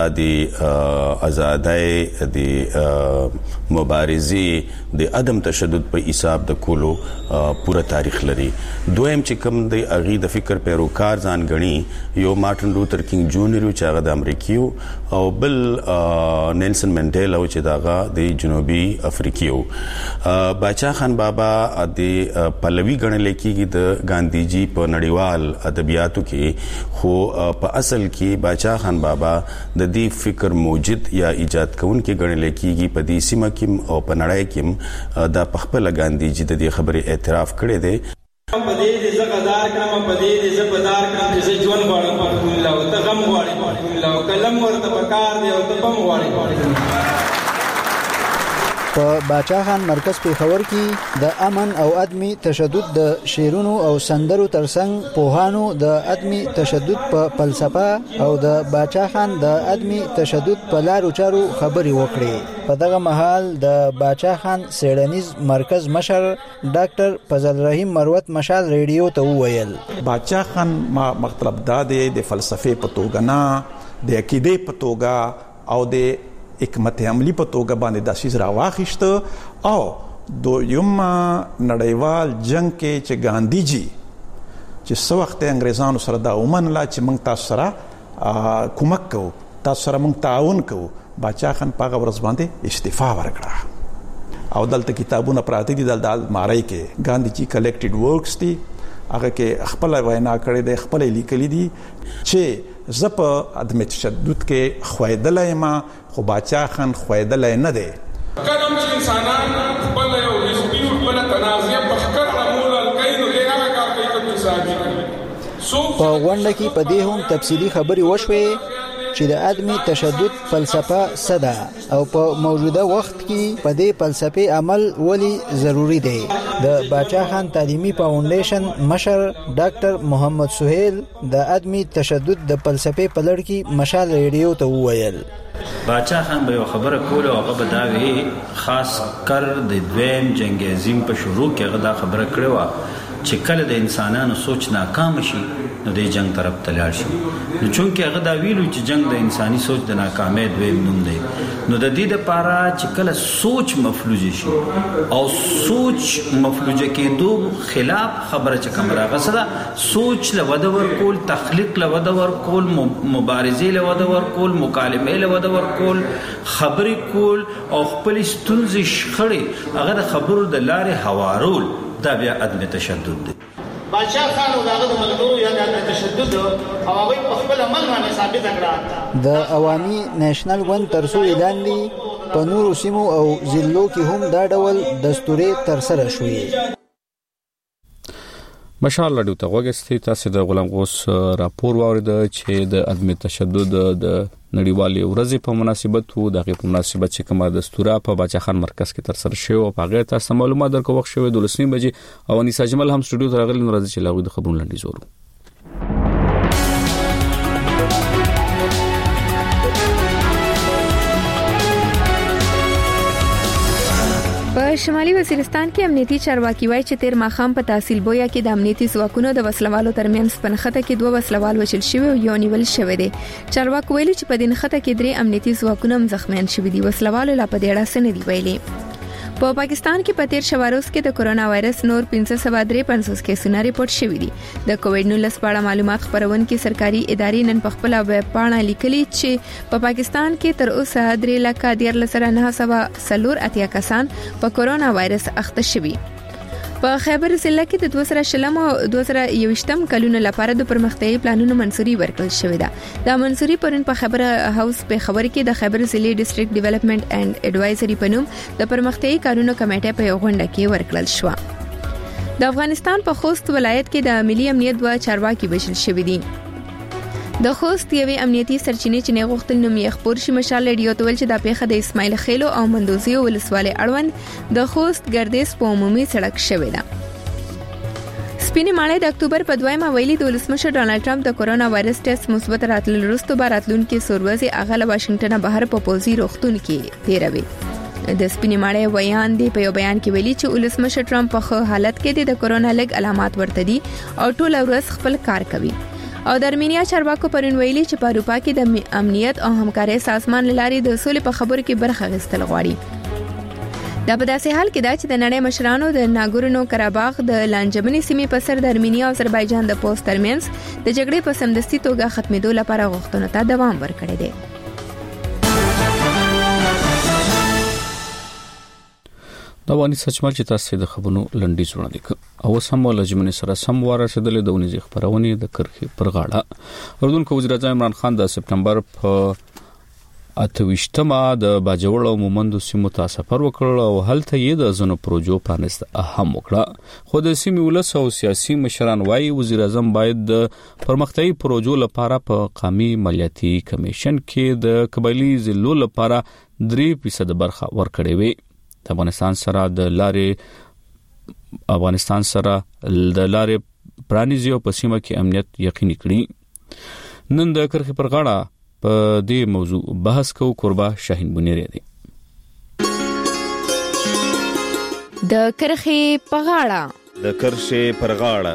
د آزادۍ د مبارزې د عدم تشدد په حساب د کولو پوره تاریخ لري. دویم چې کوم د اغي د فکر پیروکار ځان غني یو مارټن لوتر کینګ جونیئر چې هغه د امریکایو او بل نیلسن منډیلا چې داغه د جنوبي افریقیو. باچا خان بابا د پلوي غنل کېږي د ګاندھیجي په نړیوال ادبیاتو کې، خو په اصل کې باچا خان بابا د دې فکر موجود یا ایجاد کوونکې غنل کېږي. په دې سیمه کې او په نړۍ کې دا په خپل ګاندھیجي د دې خبرې اعتراف کړی دی.
په دې د زغدار کړم، په دې د زبدار کړم چې ژوند غواړم په الله او ته غم غواړي په الله او کلم ورته پکار دی او ته بم غواړي.
په باچا خان مرکز پیښور کې د امن او عدم تشدد د شعرونو او سندرو ترڅنګ پوهانو د عدم تشدد په فلسفه او د باچا خان د عدم تشدد په لارو چارو خبري وکړي. په دغه مهال د باچا خان سیړنیز مرکز مشر ډاکټر فضل رحیم مروت مشال ریډیو ته وویل
باچا خان مطلب دا دی د فلسفې په توګه نه د عقیدې په توګه او د حکمت عملی په توګه باندې د شیز راواخیشت او دویم نړیوال جنگ کې چې ګاندھیجي چې سو وخت انګریزانو سره دا ومنله چې موږ تاسو سره کومک کوو، تاسو سره موږ تعاون کوو، باچا خان په هغه ورځ باندې استعفا ورکړه او دلته کتابونه پراته دي د الماری کې. ګاندھیجي کلیکټډ ورکس دي، هغه کې خپل وینا کړې ده، خپل لیکلي دي چې زپ عدم تشدد کې خویدلای ما خو باچا خان خویدلای نه دی.
کلم چې انسانان خپل یو حزبي خپل تنازع په خکر عمل کوي نو هغه کار کوي چې صاحب
په غونډه کې په دې هم تفصیلی خبري وشوي چې د عدم تشدد فلسفه صدا او په موجوده وخت کې په دې فلسفه عمل ولی ضروری دی. د باچا خان تعلیمي فاونډیشن مشر ډاکټر محمد سہیل د عدم تشدد د فلسفه په لړ کې مشال ریډیو ته وویل
باچا خان به خبره کوله او هغه بداوی خاص کر د دویم جنگ عظیم په شروع کې هغه دا خبره کړې و چې کله د انسانانو سوچ ناکام شي نو د جنگ طرف ته لاړ شي. نو چونکه هغه دا ویلو چې جنگ د انساني سوچ د ناکامۍ دویم نوم دی، نو د دې لپاره چې کله سوچ مفلوج شي او سوچ مفلوج کېدو خلاف خبره چې کوم راغله سره سوچ له وده ورکول، تخلیق له وده ورکول، مبارزې له وده ورکول، مکالمې له وده ورکول، خبرې کول او خپل ستونزې شخړې هغه د خبرو د لارې هوارول، دا بیا عدم تشدد دی.
باچا خان او دغه ملګرو یا د تشدد او هغه په خپل عمل باندې ثابت کړه.
د عوامي نېشنل ګوند ترڅو اعلان دی په نورو سیمو او ضلعو کې هم دا ډول دستورې ترسره شوې.
مشال رادیو ته وګورئ تاسو د غلام غوث راپور واورید چې د عدم تشدد د نړیوالې ورځې په مناسبت وو دغه په مناسبت چې کومه دستوره په باچا خان مرکز کې ترسره شوی او په هغه تاسو معلومات درکو وخت شوی 12 بجې او انیسا جمل هم سټوډیو ته راغلی نو راځي چې لاغوي د خبرونو لاندې زورو.
په شمالي وزیرستان کې امنیتي چارواکي وایي چې تیر ماخام په تحصیل بویا کې د امنیتي ځواکونو د وسلوالو ترمنځ په نښته کې 2 وسلوال وشل شوی او یو نیول شوی دی. چارواکي ویلي چې په دې نښته کې 3 امنیتي ځواکونه هم زخمیان شوي دي. وسلوالو لا په دې اړه څه نه دی ویلي. په پاکستان کې په تیر شواروز کې د کورونا وایرس نور 553 کیسونه ریپورت شوي دي. د کووډ-19 په اړه معلومات خبرونکي سرکاري ادارې نن په خپل ویب پاڼه لیکلي چې په پاکستان کې تر اوسه 3,14,904 کسان په کورونا وایرس اخته شوي. په خیبر ضلع کې د 2020 او 2021 کلونو لپاره د پرمختیايي پلانونو منځوري ورکړل شوې ده. دا منځوري پرون په خبر هاوس په خبر کې د خیبر ضلع ډیسټریکټ ډیولپمنٹ اینڈ ایڈوایزري په نوم د پرمختیايي کارونو کمیټه په یو غونډه کې ورکړل شو. د افغانستان په خوست ولایت کې د ملي امنیت 2 چارواکي بشل شوې دي. د خوست یوې امنیتي سرچینې چې نه غوښتل نوم یې خبر شي مشال ریډیو ته ویل چې د پیښه د اسماعیل خیلو او مندوزي ولسوالۍ اړوند د خوست ګردیز په عمومي سړک شوې ده. سپینې ماڼۍ د اکتوبر په 2مه ویلي د ولسمشر ډانلډ ټرمپ د کورونا وایرس ټیسټ مثبت راتلل وروسته به راتلونکي سورورځې اغه له واشنگټن بهر په پوزي روغتون کې تیروي. د سپینې ماڼۍ ویان دی په یو بیان کې ویلي چې ولسمشر ټرمپ په ښه حالت کې د کورونا لږ علامات ورته دي او ټول ورځ خپل کار کوي. او د ارمینیا چارواکو پرون ویلي چې په اروپا کې د امنیت او همکارۍ سازمان لاري د سولې په خبرو کې برخه اخیستل غواړي. دا په داسې حال کې ده چې د نړۍ مشرانو د ناګورنو کراباخ د لانجمنې سیمې په سر د ارمینیا او آذربایجان د پوسټ ترمنځ د جګړې په سمدستي توګه ختمېدو لپاره غوښتنو ته دوام ورکړی دی.
دا وانی سچمال چې تاسو د خبرونو لنډی سونه دي او سم ولجمن سره سم ورسېدل د ونیز خبرونه د کرخي پر غاړه اردوونکو وزیر اعظم عمران خان د سپتمبر په 28مه د باجوړ او مومندو سیمو ته سفر وکړ او هلته یې د ځنو پروژو پانست اهم وکړه. خو د سیمې ولس او سیاسي مشران وايي وزیر اعظم باید د پرمختیايي پروژو لپاره په قومي مالیاتي کمیشن کې د قبایلی ضلعو لپاره 3% برخه ورکړې وي. افغانستان سره د لارې پرانیزي او په سیمه کې امنیت یقیني کړي. نن د کرخي پر غاړه په دې موضوع بحث کوو. قربا شاهین بنيري دی.
د کرخي پر غاړه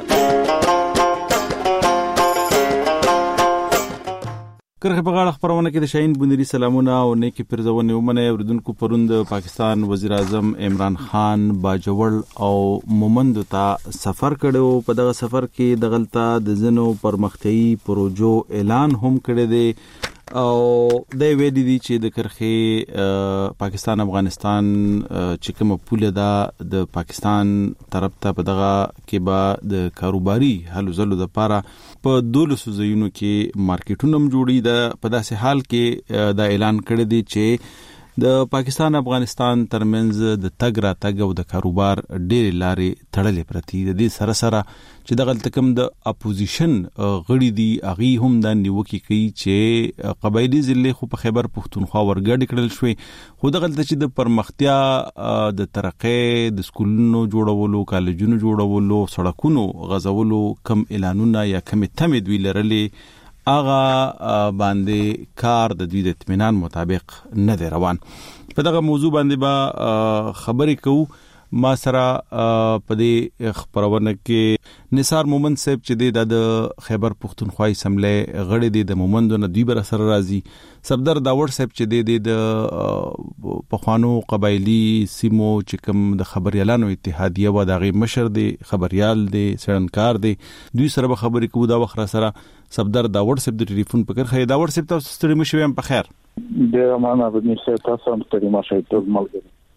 کرخه په غاړه خبرونه کې د شاهین بنيري سلامونه او نیکی پرځونه ومنه اوردونکو پروند پاکستان وزیر اعظم عمران خان باجوړ او مومند ته سفر کړو. په دغه سفر کې د غلطه د زنو پرمختیايي پروژو اعلان هم کړی دی او د ویډی دي چې د کرخه پاکستان افغانستان چې کوم پوله ده د پاکستان طرف ته په دغه کې به د کاروباري حل زلو د لپاره په 200 ځایونو کې مارکیټونه جوړي ده. په داسې حال کې دا اعلان کړی دی چې د پاکستان افغانستان ترمنځ د تګ را تګ او د کاروبار ډېر لارې تړلې پرتې دي. د دې سره سره چې د غلطکم د اپوزیشن غړي دي اغي هم د نیوکي کوي چې قبایلی ضلع خو په خیبر پښتونخوا ورګډ کړل شوی خو د غلطه چې د پرمختیا د ترقې د سکولونو جوړولو کالجونو جوړولو سړکونو غزولو کم اعلانونه یا کم تمه دوی لرلې اغه باندې کار د دوی د اطمینان مطابق نه دی روان. په دغه موضوع باندې با خبرې کوو. ما سره په دې خبرونه کې نثار مومند صاحب چې د خیبر پښتونخوا اسمبلی غړي دي د مومندونو دوی بر سره راځي. صفدر داوړ صاحب چې د پخوانو قبایلی سیمو چې کوم د خبريالانو اتحادیه و دغه مشر دي خبريال دي سړنکار دي دوی سره به خبرې کوو. دا وخت سره صفدر داوړ صاحب د ټلیفون په کرخه داوړ صاحب تاسو ستړي مشوي هم په خیر
د امانه د نشه تاسو هم ستړي مشه ته ملګری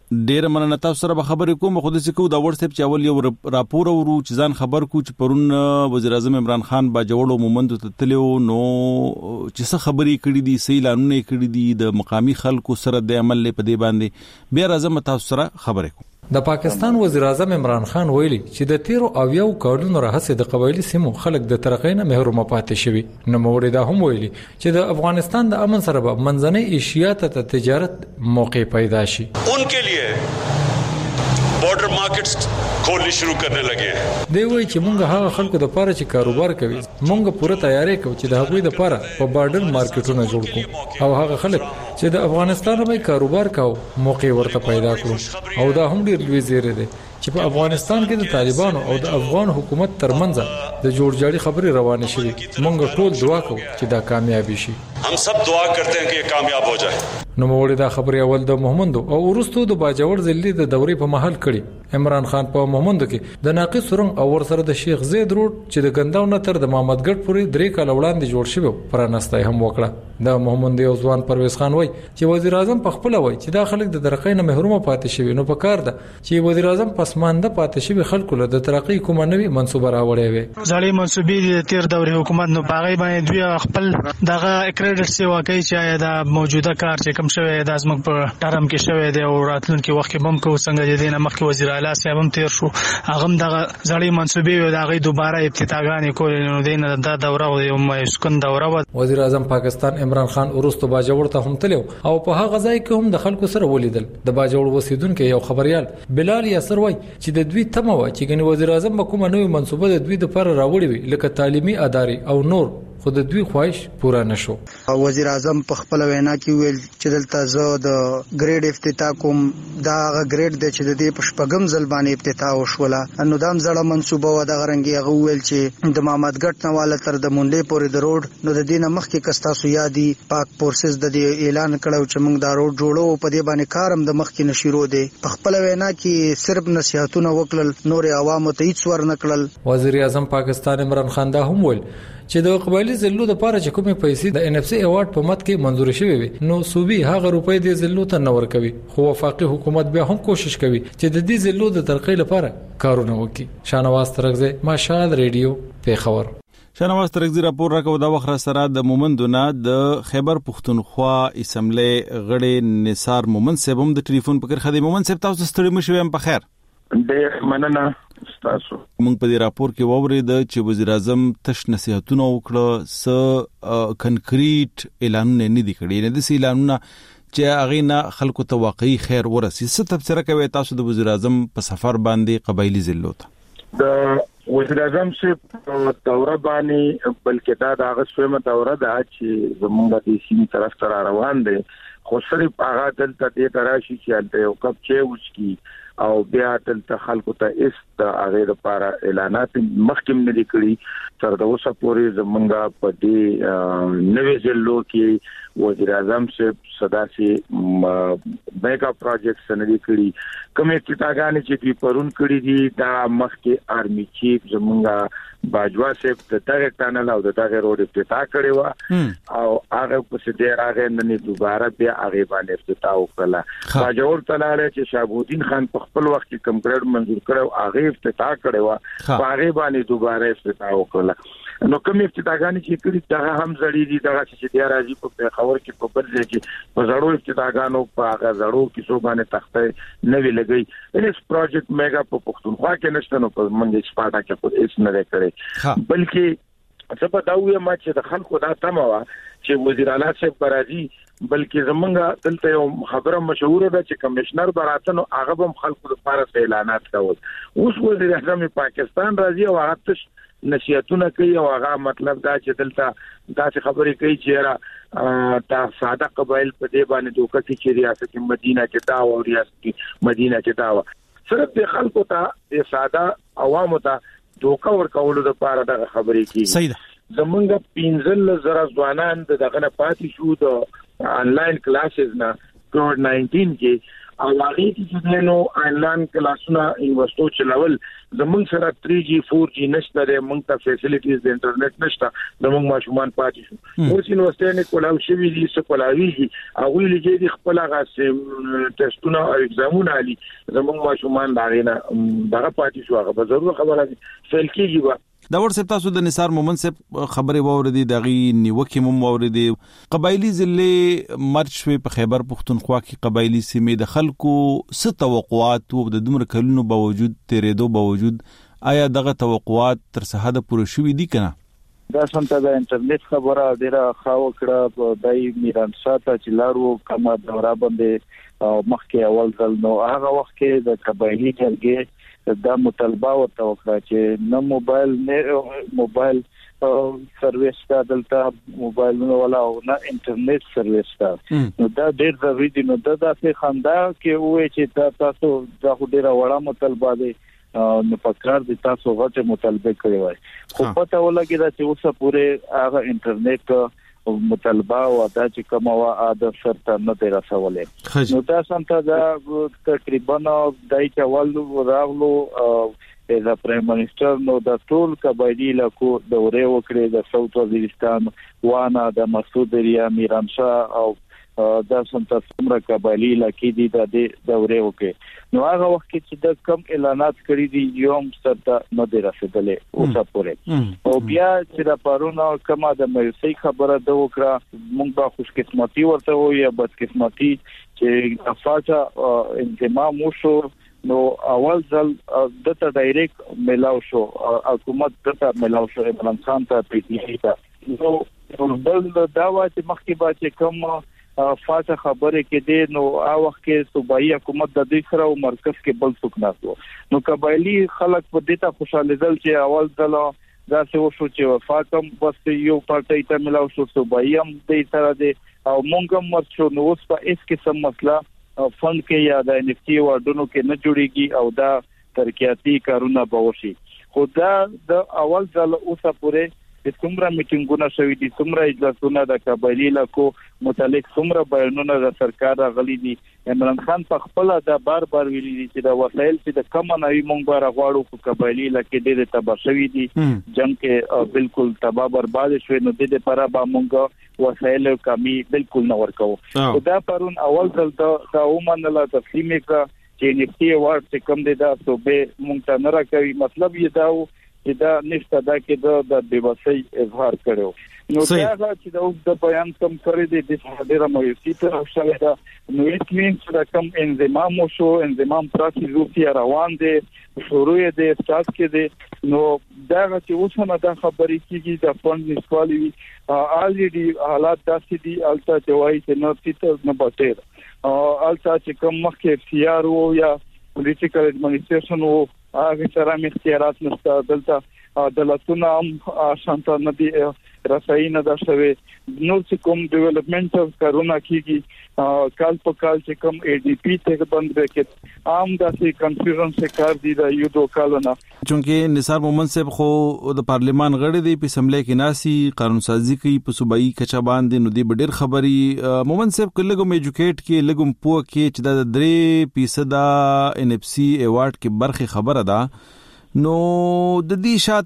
ډیر مننه تاسو سره خبرې کوم خو د سکو د واتس اپ چاول یو راپور ورو چې ځان خبر کو چې پرون وزیر اعظم عمران خان باجوړ مومند ته تلو نو چې څه خبرې کړې دي سې اعلانونه کړې دي د مقامی خلکو سره د عمل په دی باندې بیا راځم تاسو سره خبرې کوم
د پاکستان وزیر اعظم عمران خان ویلي چې د 13 او یو کارونو راهسه د قبایلی سیمو خلک د ترقینه محروم پاتې شوي نو موري دا هم ویلي چې د افغانستان د امن سره به منځنۍ ایشیا ته تجارت موقع پیدا شي
उनके लिए बॉर्डर मार्केट्स खोलने शुरू करने लगे हैं
دی وایي چې مونږ هغه خلکو د پاره چې کاروبار کوي مونږ پوره تیاری کوو چې د هغوی د پاره په بارډر مارکیټونه جوړ کړو او هغه خلک چې د افغانستان به کاروبار کاوه موقع ورته پیدا کړو او دا هم ډیر لوی زیری دی چې په افغانستان کې د طالبانو او د افغان حکومت ترمنځ د جوړجاړي خبرې روانې شوې مونږ ټول دعا کوو چې دا کامیابی شي
हम सब दुआ करते हैं कि ये कामयाब हो जाए
نو موري دا خبرې اول د محمد او ورستو د باجوړ ځلې د دورې په محل کړي عمران خان په محمد کې د ناقص سرنګ او ورسره د شیخ زید روډ چې د ګنداو نه تر د محمدګړ پورې 3 کال وړاندې جوړ شوی پرانستای هم وکړه د محمد یو ځوان پرویز خان وای چې وزیر اعظم په خپل وای چې دا خلک د ترقینه محروم پاتې شوی نو په کار ده چې وزیر اعظم پسمانده پاتې شوی خلکو له د ترقی کومه نوې منصوبه راوړې وي
ځړې منصوبې د 13 دورې حکومت نو باغې باندې دوی خپل دغه اکریډټ سی واقعي چې دا موجوده کار چې کوم شوی د ازمک په ټرم کې شوی دی او راتلونکي وخت کې بم کو څنګه دې نه مخکې وزیر اعلی صاحب هم تیر شو هغه دغه ځړې منصوبې د هغه دوباره افتتاحګانې کول نو دین د دوره او یو مسکن دوره
وزیر اعظم پاکستان عمران خان ورستو باجوړ ته هم تلو او په هغه ځای کې هم د خلکو سره ولیدل د باجوړ وسیدونکو یو خبريال بلال یاسر وای چې د دوی تمه و چې ګنې وزیر اعظم کومه نوې منصوبه د دوی لپاره راوړي وي لکه تعلیمي ادارې او نور خو د دوی خواهش پوره نشو
وزیر اعظم په خپل وینا کې ویل چې دلته زه د ګریډ افتتاح کوم دا ګریډ د چې د دې په شپږم ځل باندې افتتاح وشوله نو دام زړه منصوبه و د غرنګي هغه ویل چې د محمدګټ نواله تر د مونډې پورې د روډ نو د دینه مخکې کستا سو یادي پاک فورسز د دې اعلان کړو چې موږ دا روډ جوړو په دې باندې کارم د مخکې نشیرو دي په خپل وینا کې صرف نصيحتونه وکړل نور عوامو ته هیڅ ور نکړل
وزیر اعظم پاکستان عمران خان دا هم ویل چې د قبایلی زلو د پاره چې کومې پیسې د NFC ایوارډ په مت کې منزور شوی وي نو صوبي هغه روپۍ د زلو ته نور کوي خو وفاقي حکومت بیا هم کوشش کوي چې د دې زلو د ترقۍ لپاره کارونه وکړي شانواز ترغزه ماشال ریډیو پیښور
شانواز ترغزه راپور راکو دا وخت سره د مومندونه د خیبر پختونخوا اسمبلی غړي نثار مومن صاحب هم د ټلیفون پکې خدي مومن صاحب تاسو ستړي مشوي هم په خیر
ډېر مننه تاسو
موږ په دې راپور کې وورید چې وزیر اعظم تش نصيحتونه وکړه س کنکریټ اعلانونه نه دي کړی نه د اعلانونه چې هغه نه خلکو ته واقعي خیر ورسي ست تفسیر کوي تاسو د وزیر اعظم په سفر باندې قبایلی ضلعو ته
د وزیر اعظم سے دوره باندې بلکې دا د غسومه دوره ده چې زموږ د سیمې طرف ته روان دي خو صرف هغه دلته دې تراشي چې یو کپ چې وچکی او بیا دلته خلکو ته اس د هغه لپاره اعلانات مخکې نه لیکلي تر اوسه پورې زمونږه په دې نوې ځلو کې وزیر اعظم صاحب صداسي میگا پروجیکټس نه لیکلي کومې کتاګانې چې دوی پرون کړې دي دا مخکې آرمي چیف زمونږه باجوا صاحب د دغه ټانل او د دغه روډ افتتاح کړی و او هغه په دې هغه نن دوباره بیا هغه باندې افتتاح وکړه باجوړ تلاله چې شابودین خان په خپل وخت کې کم ګریډ منزور کړو هغه افتتاح کړی و هغه باندې دوباره افتتاح وکړه نو کوم افتتاحګانی چې کړی دا هم زړی دي دا چې د راځي په خبر کې په بل ځای کې په زړو افتتاحګانو په هغه زړو کې څو باندې تخته نوی لګي ان اس پروجیکټ میگا په پښتونخوا کې نشته نو په منځ سپاټا کې په هیڅ نه لري بلکې څه په داوی ما چې د خلکو دا تمه وا چې وزیر اعلی صاحب برازي بلکې زمونږه دلته یو خبره مشهور ده چې کمشنر براتنو هغه هم خلکو لپاره اعلانات کول اوس وزیر اعظم پاکستان راځي او هغه نصيحتونه کوي او هغه مطلب دا چې دلته داسې خبرې کوي چې تا ساده قبایل په دې باندې دوکه چې ریاست مدینه کې دا او ریاست مدینه کې دا صرف د خلکو ته د ساده عوامو ته دوکه ورکول د پاره د خبرې کوي
صحیح
زمونږ 15,000 ځوانان دغه نه پاتې شو د انلاین کلاسز نه کووډ 19 کې او هغه چې نو آنلاین کلاسونه انوستو چلول زمونږ سره 3G 4G نشته د موږ ته فیسیلیټیز د انټرنیټ نشته زمونږ ماشومان پاتې شو اوس یونیورسيټي کولاو شوی دي سکولاویږي هغه لږه دي خپل هغه ټیسټونه او ایگزامونه علي زمونږ ماشومان داغینه دغه پاتې شو هغه به ضرور خبره فیل کیږي
دا ورسې تاسو د نثار مومن صاحب خبره ووردی دغه نیوکه مم ووردی قبایلی ضلع مرچ په خیبر پختونخوا کې قبایلی سیمې د خلکو ست توقعات او د دومره کلونو باوجود تیرېدو باوجود آیا دغه توقعات تر څه حد پوره شوي دي کنه
دا څنګه د انټرنیټ خبره ډیره خاو کړه په دای میران ساته چې لارو کومه دوره باندې مخکې اول ځل نو هغه وخت کې د قبایلی جرګې دا مطالبه ورته وکړه چې نه موبایل سرویس تا دلته موبایلونو ولا او نه انټرنیټ سرویس تا نو دا ډېر ضروري دي نو دا څه خندا کې وې چې تاسو دا ډېر وړه مطالبه دي نو پکار دي تاسو غټه مطالبه کړی وای خو پته ولګی دا چې اوسه پوره هغه انټرنیټ مطالبه او دا چې کومه وا د سرته نه دی رسولې نو دا څنګه دا تقریبا دای چې اول راغلو د پرایم منسٹر نو د ټول قبایلی علاقو دورې وکړې د ساوث وزیرستان وانا د مسعود ریا میران شاه او دا څنګه قبایلی علاقې دي د دورې وکړې نو هغه وخت چې د کم اعلانات کړی دي یوم ستاسو نه دی رسیدلې اوسه پورې او بیا چې د پرونو کما د مېسي خبره د وکړه مونږ به خوش قسمتي ورته وو یا بد قسمتي چې افاجا انتمام وشو نو اول ځل دته ډایرکټ ملاو شو حکومت دته ملاو شو عمران خان ته پیټی ته نو بل دا وا چې مخکې با چې کوم فاته خبره کې دي نو هغه وخت کې صوبایي حکومت د دې سره او مرکز کې بل څوک ناسو نو قبایلی خلک په دې ته خوشاله دل چې اول ځل دا څه وشو چې وفاقم بس یو پارټي ته ملاو شو صوبایي هم دې سره دي او مونږ هم ورچو نو اوس په اس قسم مسله فند کې یا د NFT وادونو کې نه جوړيږي او دا ترقیاتي کارونه به وشي خو دا د اول ځل اوسه پوره د څومره میټینګونه شوې دي څومره اجلاسونه د قبایلی علاقو متعلق څومره بیانونه د سرکار غلي دي عمران خان په خپل دا بار ویلي دي چې د وسایل چې د کم نوي مونږ بار غواړو په قبایلی علاقې ډېر تباہ شوې دي جنگ کې بالکل تباہ برباد شوې نو د دې لپاره به مونږ وسایل کمی بالکل نه ورکو دا پرون اول ځل دا ومنله تسلیم کړه چې NFT اوارد چې کم دي دا صوبې مونږ ته نه راکوي مطلب یې دا چې دا نشته دا کې د بیوسۍ اظهار کړو نو دا چې د بیان کم کړی دی د ډیره مې تر اوسه دا نو یې چې کوم انضمام شو انضمام پروسې روان دي شروع دي سٹارټ کې دي نو دا چې اوسه نه دا خبرې کیږي د فند نسوالي الریډي حالات داسې دي الته چې وایي چې نو تیته نه بټیر الته چې کوم مخکې اختیار وو یا پولیټیکل اډمنسټریشن وو هغه سره اختیارات نشته دلته دلتونه هم شانته نه دي رسایي نه ده شوی نو چې کوم ډیولپمنټ کارونه کیږي کال په کال چې کوم ADP ته بند وکړي عام داسې کنفیوژن څخه دی د یو دوه کالونه
چونکه نثار مومن صاحب خو د پارلیمان غړي دی په اسمبلی کې ناسي قانون سازي کوي په صوبایي کچا باندې نو دی ډېر خبري مومن صاحب کلهګم ایجوکیټ کې لګم پوه کې چې د 3% NFC ایوارډ کې برخه خبره ده نو د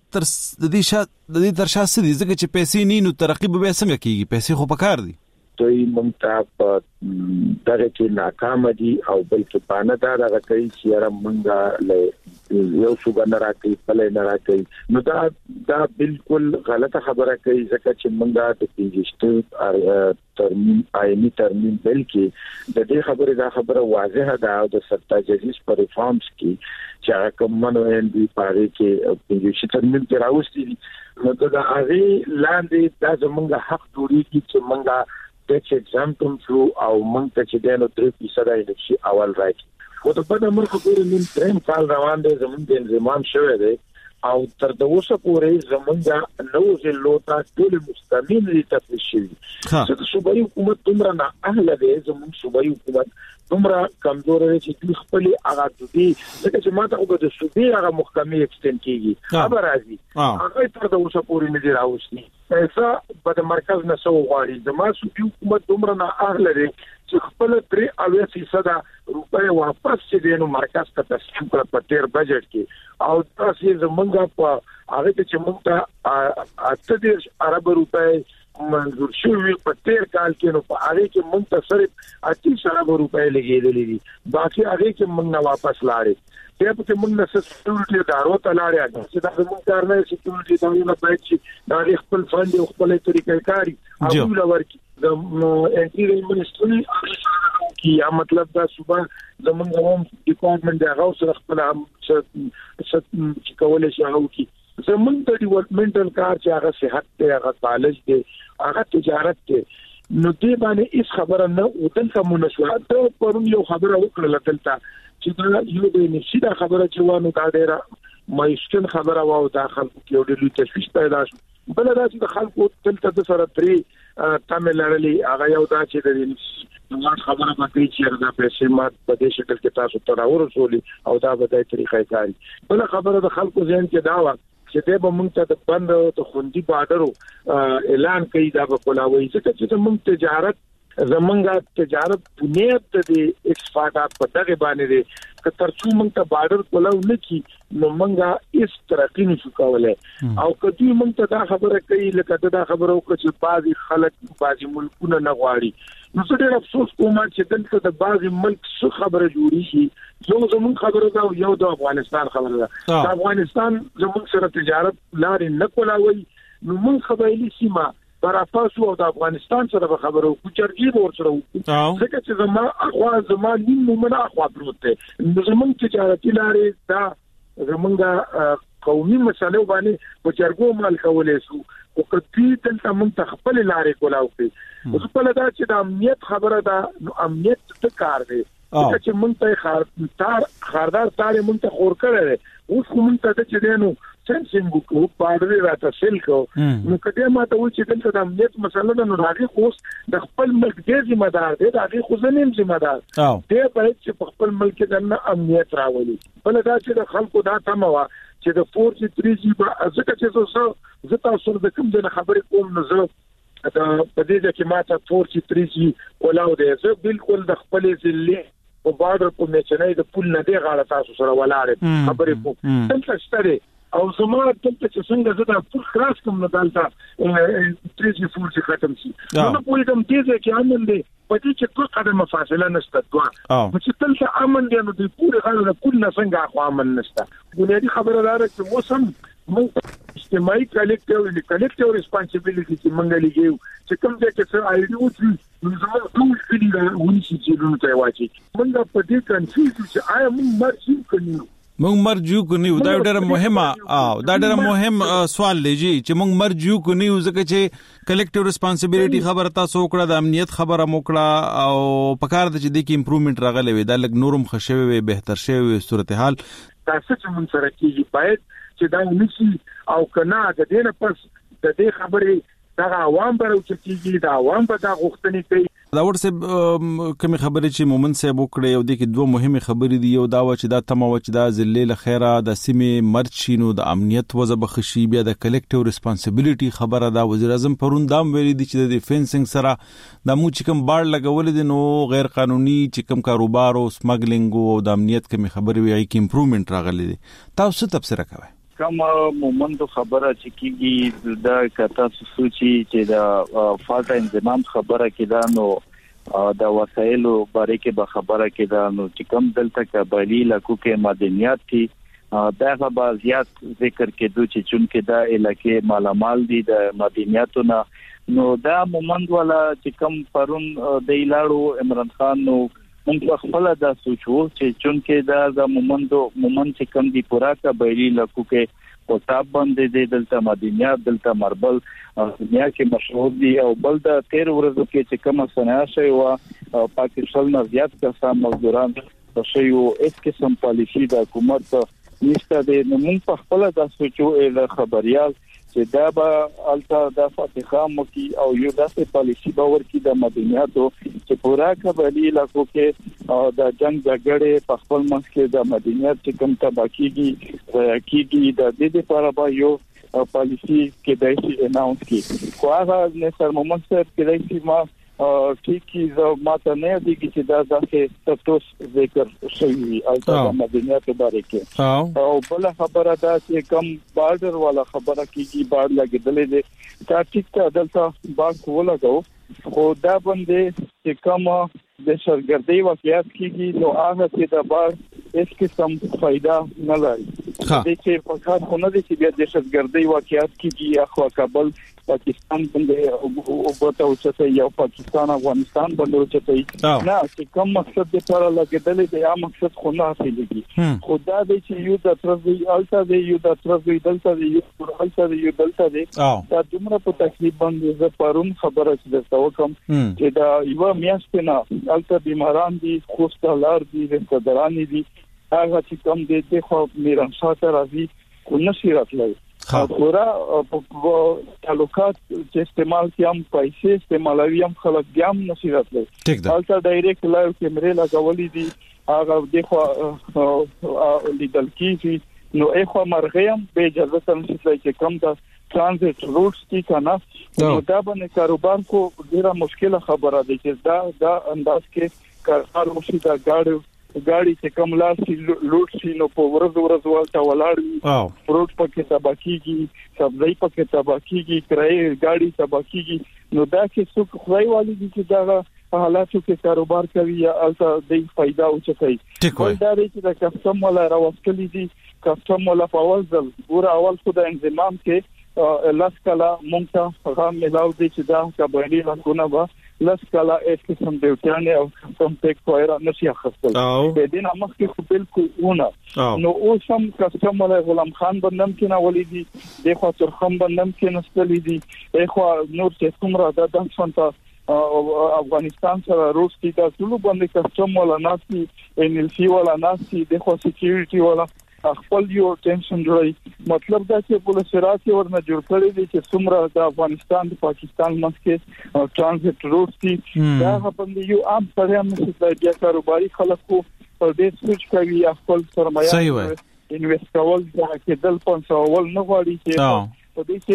دې ترشا سدي ځکه چې پیسې نه نو ترقیب به څنګه کیږي پیسې خو پکار دي
دوی مونږ په دغه کې ناکام دي او بلکې پانه دا دغه کوي چې مونږه له یو څه باندې راکې بلې نه راکې نو دا بالکل غلطه خبره کوي ځکه چې مونږه د پنځشت ترمیم آئینی ترمیم بل کې د دې خبره دا خبره واضحه ده او د سرتاجزیس پر ریفارمز کې چې کوم منوین دی پاره کې پنځشت ترمیم کې راوستي نو دا هغه لاندې دا زمونږ حق دوری چې مونږه د ایگزام کوم شو او مونږ ته چې دنه 3% انډکشي اول راځي خو په دې مرخه پورې نیم ترم کال روان دي زمونږ د انضمام شوه دي او تر اوسه پورې زمونږ نو زلوتا ټول مستمین لري تفصیل شي چې صوبایي حکومت دومره نه اهل دی زمونږ صوبایي حکومت دومره کمزور دی چې خپل هغه دي ځکه چې ماته وګورئ د صوبې هغه محکمې ایکستند کیږي خبر راځي هغه تر اوسه پورې نه دی راوستي پیسې په مرکز نه سو غواړي د ما صوبایي حکومت دومره نه اهل دی چې خپل 3% روپۍ واپس چې دینو مرکز ته تسلیم کړ په تیر بجټ کې او تاسو زمونږه په هغه چې موږ ته 80 ارب روپۍ منظور شوی په تیر کال کې نو په هغه کې موږ ته صرف 80 ارب روپۍ لګېدلې دي باقي هغه کې موږ نه واپس لاړې ته په موږ نه سکیورټي ادارو ته لاړې چې دا موږ کار نه سکیورټي ادارو باید چې دا خپل فند او خپل طریقې کاری او لور کې د انټیریور منسټري کی یا مطلب دا صوبه زمونږ هم ډپارټمنټ دا غو سره خپل هم چې کولای شي هغه کی زمونږ د ډیولپمنټل کار چې هغه صحت ته هغه کالج دی هغه تجارت دی نو دې باندې هیڅ خبره نه ودل کومه شو ته پرون یو خبره وکړه دلته چې دا یو د نشي دا خبره چې وانه دا ډیره مایسکن خبره واو دا خلکو کې یو ډېر تشویش پیدا شو بل دا چې خلکو دلته د سره درې تامل لرلې هغه یو دا چې د نو خبره باندې چې دا پیسې مات په دې شکل کې تاسو ته راورسولي او دا به د طریقې کاری بل خبره د خلکو ذهن کې دا و چې د موږ ته د بند او خوندي بارډرو اعلان کوي دا په کولاوي چې موږ تجارت زمونږه تجارت بنیاد د ایکسپورټ په دغه باندې دي که ترڅو موږ ته بارډر کولاو نه کی نو موږ هیڅ ترقی نشو کولای او کدی موږ ته دا خبره کوي لکه دا خبره وکړي چې بعضي خلک بعضي ملکونه نه غواړي نو څه ډېر افسوس کوم چې دلته د بعضي ملک څخه خبره جوړی شي زموږ خبره دا یو د افغانستان خبره ده افغانستان زموږ سره تجارت لارې نه کولاوي نو موږ خبرې سیمه برافاسو او د افغانستان سره خبرو کو چرګي ور سره ځکه چې زما نیم مومنه اخوا پروت دی زمونږ تجارتي لارې دا زمونږه قومي مسالې باندې په چرګو مال کولې سو او کتی دلته موږ خپل لارې کولاو کې اوس په لدا چې د امنیت خبره ده نو امنیت څه کار دی چې موږ ته خاردار تارې موږ ته خور کړل اوس موږ ته چې دینو سنسینګ کو پاډري راته سیل کو نو کله ما ته و چې دلته د امنیت مسله ده نو راغي خو د خپل ملک دې ذمہ دار دی راغي خو زنیم ذمہ دار دې باید چې په خپل ملک کې د امنیت راولي بل دا چې د خلکو دا تموا چې د 4G 3G ځکه چې زه تاسو د کوم ځای خبرې کوم نو زه دا په دې کې ما ته 4G 3G کولاو دی زه بالکل د خپل ځلې په بارډر په میچنې د پول نه دی غاړه تاسو سره ولاړ خبرې کوم څنګه ستاره او زما دلته چې څنګه زه دا پول خلاص کوم نه دلته 3G 4G ختم شي نو په دې کې امن دی په دې چې څه قدمه فاصله نشته دوه چې دلته امن دی نو د پوره غاړه د پول نه څنګه خو امن نشته بنیادی خبره دا ده چې موسم موږ اجتماعي کلیکټیو ریسپانسیبিলিټي چې موږ لګیو چې کوم ځای کې څه آیډي وځي نو زموږ ټول کلی دا ونشي چې نو ته واچي موږ په دې کنفیوز چې آیا موږ مرجو کړو
موږ مرجو کني دا ډېر مهمه دا ډېر مهم سوال لږی چې موږ مرجو کني ځکه چې کلیکټیو ریسپانسیبিলিټي خبره تاسو وکړه د امنیت خبره موکړه او پکار د چې د کی امپروومنت راغلی وي دا لګ نورم خښوي وي بهتر شوی صورتحال
تاسو چې موږ سره کیږي باید چې دا ونشي او کنا د دې نه پس د دې خبرې دا عوام برو چې کیږي دا عوام به دا غوښتنې کوي
دا ورسې کوم خبرې چې مومن صاحب وکړي او د کې دوه مهمه خبرې دي یو دا و چې دا تمه و چې دا ذلې لخيره د سیمه مرچینو د امنیت وزب خشي بیا د کلیکټیو ریسپانسیبিলিټي خبره دا وزیر اعظم پرون دام ویلي دي چې د ډیفنسینګ سره د مو چې کوم بار لګول دي نو غیر قانوني چې کوم کاروبار او سمګلینګ او د امنیت کوم خبرې وي کې امپروومنت راغلي دي تاسو تفسیر کوئ
کوم مومنت خبره چې کیږي دا کته سوچي چې دا فالټ انضمام خبره کیدا نو دا وسایلو باره کې به خبره کیدا نو چې کوم دلته قبایلی لکو کې مدنیات دي دا به زیات ذکر کېدو چې چون کې دا علاقې مالامال دي د مدنیاتونه نو دا مومنت والا چې کوم پرون د ایلاړو عمران خان نو موږ خپل دا سوچو چې چون کې دا د مومنت چې کوم دی پورا قبایلی لکو کې او تاب باندې د دلته مدنیات دلته مربل دنیا کې مشهور دي او بل د 13 ورځو کې چې کومه صنایع شوی او پاکستان نه زیات کسان مزدوران شوی او اس قسم پالیسی د حکومت نشته د موږ په خپل دا سوچو د خبريال چې دا به الته د فاتحه مکی او یو داسې پالیسی باور کې د مدنیاتو چې پورا قبایلی علاقو کې د جنگ جګړې په خپل منځ کې د مدنیات چې کوم تباکیږي د دې لپاره به یو پالیسی کې دایي اناونس کی خو هغه نه سر مومن صاحب کې دایي ما
ټیک کی ماته نه دی چې دا ځکه تاسو ذکر شوی البته مدنیت باره کې او بل خبره دا چې کم بارډر والا خبره کیږي بار لګیدلې ده دا ټیک ته دلته بار کولاګو خو دا باندې چې کوم د شرګردي واقعیت کیږي نو هغه چې دا بار هیڅ قسم فائدہ نه لري د چې په کار خو نه دي چې بیا د شرګردي واقعیت کیږي اخوا کابل پاکستان باندې او بوته او چې یو پاکستان افغانستان باندې او چې نه چې کوم مقصد لپاره لګیدل دی یا مقصد خو نه حاصلېږي خدا دې چې یو د ترځي الټا دی یو د ترځي دلته دی یو الټا دی یو دلته دی دا دومره په تکلیف باندې زه پرون خبره چې تاسو کوم چې دا یو میاشت نه الټا بیماران دي خوستلار دي رستوران دي هغه چې کوم دې خو میران شاته راځي کو نشي راتلای خورا تعلقات چې استعمال کیام پیسې استعمالوي هم خلک بیام نشي راتلای الټا ډایرکټ لایو کیمرې لګولې دي هغه دغه لیدل کیږي نو اخو مرغیم به اجازه تم چې کوم دا ترانزیت روټس کی کنه نو دا باندې کاروبار کو ډیره مشکله خبره ده چې دا انداز کې کار وشي دا ګاډي چې کوم لاسي لوټ شي نو په ورځ والته ولاړ فروټ پکې تباکیږي سبزی پکې تباکیږي کرای ګاډي تباکیږي نو دا چې څوک خدای والی دي چې دا حالاتو کې کاروبار کوي یا الته د فائدہ او څه کوي دا چې د کسٹم ولا راوستلې دي کسٹم ولا په اول ځل ګور اول خو د انضمام کې لاس کلا مونږ ته هغه ملاو دي چې دا کبایني لکونه با لاس کلا اس قسم دیوټانه او کوم ټیک کویرا نشي اخستل د دې نامه کې بالکل ونه نو اوس هم کسٹم ولا غلام خان بندم کې نه ولیدي د خو ترخم بندم کې نستلې دي اخو نور چې کومره د دنسونته افغانستان سره روس کې د ټولو باندې کسٹم ولا ناسي ان ال سی ولا ناسي د خو سکیورټي ولا خپل یو ټینشن جوړي مطلب دا چې پولیسرات ورنه جوړ کړی دي چې څومره د افغانستان د پاکستان مسکه ترانزیت روټ دي دا باندې یو عام سره هم چې د کاروباري خلکو په دې سوچ کوي خپل سرمایه انویست کول دا چې دل 500 نه غواړي چې په دې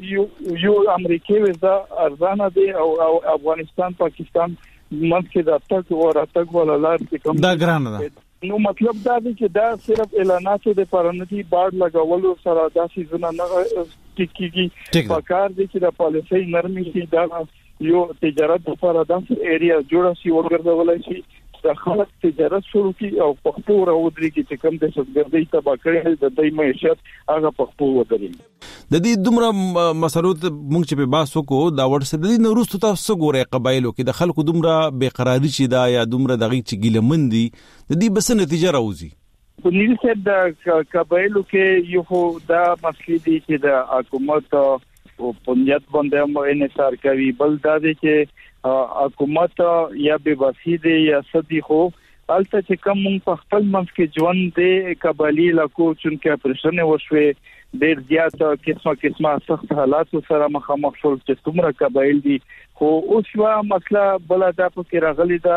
کې یو امریکای وزا ارزانه دي او افغانستان پاکستان مسکه د تک او راتګ ولا لار کې کوم
دا ګرانه ده
نو مطلب دا دی چې دا صرف اعلاناتو د پرانتی بارډ لګولو سره داسې زونه نه ټیکيږي پکار دي چې د پالیسي نرمي شي دا یو تجارت لپاره داسې ایریا جوړه شي وګرځولای شي د خلک تجارت شروع کی او پښتو راوړي چې کوم د شتګردۍ تبا کړي د دې معیشت هغه پښتو ودرېږي
د دې دومره مسلوت مونږ چې په باسو کو دا ورسره د دې نورستو تاسو ګوري قبایلو کې د خلکو دومره بے قراری شي دا یا دومره دغه چې ګیلمندي د دې بس نتیجه راوځي
په نیل کې د قبایلو کې یو دا مسلې دي چې د حکومت او پنځت باندې هم انحصار کوي بل دا دي چې حکومت یا به وسیده یا صدی خو البته چې کوم په خپل منځ کې ژوند دی قبایلی لکو چې اپریشن وشوي ډېر زیات قسمه سخت حالات سره مخامخ شول چې څومره قبایل دي خو اوس وا مسله بل دا په راغلي دا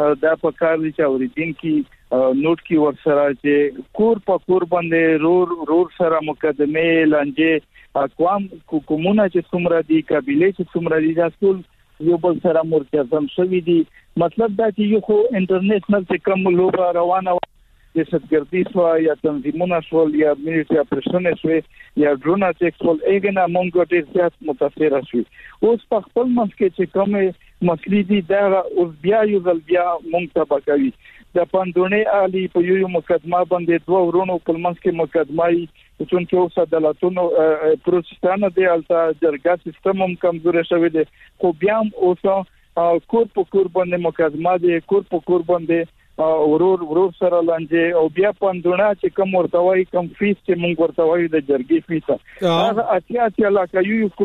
په کار دي چې اوریدونکو نوٹ کی ورسره چې کور په کور باندې رور سره مقدمه لانجه اقوام حکومتونه چې څومره دي قبيله چې څومره دي ټول یو بل سره مرتبط شوي دي مطلب دا چې یو خو انټرنیشنل چې کوم لوبه روانه د ستګردي سو یا تنظیمونه شول یا مليټري اپریشن شوي یا ډرون اټیک شول اګنه مونږ ډېر زیات متاثر شوي اوس په خپل منځ کې چې کومه مسلې دي دا اوس بیا یو ځل بیا مونږ ته بکوي د پاندونې علي په یو مقدمه باندې دوه ورونو په منځ کې مقدمه چې اوس عدالتونو پروتستان دی الته جرګه سیستم هم کمزوري شوی دی خو بیا اوس کور په کور باندې مقدمه دی کور په کور باندې ورور سره لانجه او بیا پاندونه چې کوم ورتوي کوم فیس چې مونږ ورتوي د جرګې فیس هغه اتیا لکه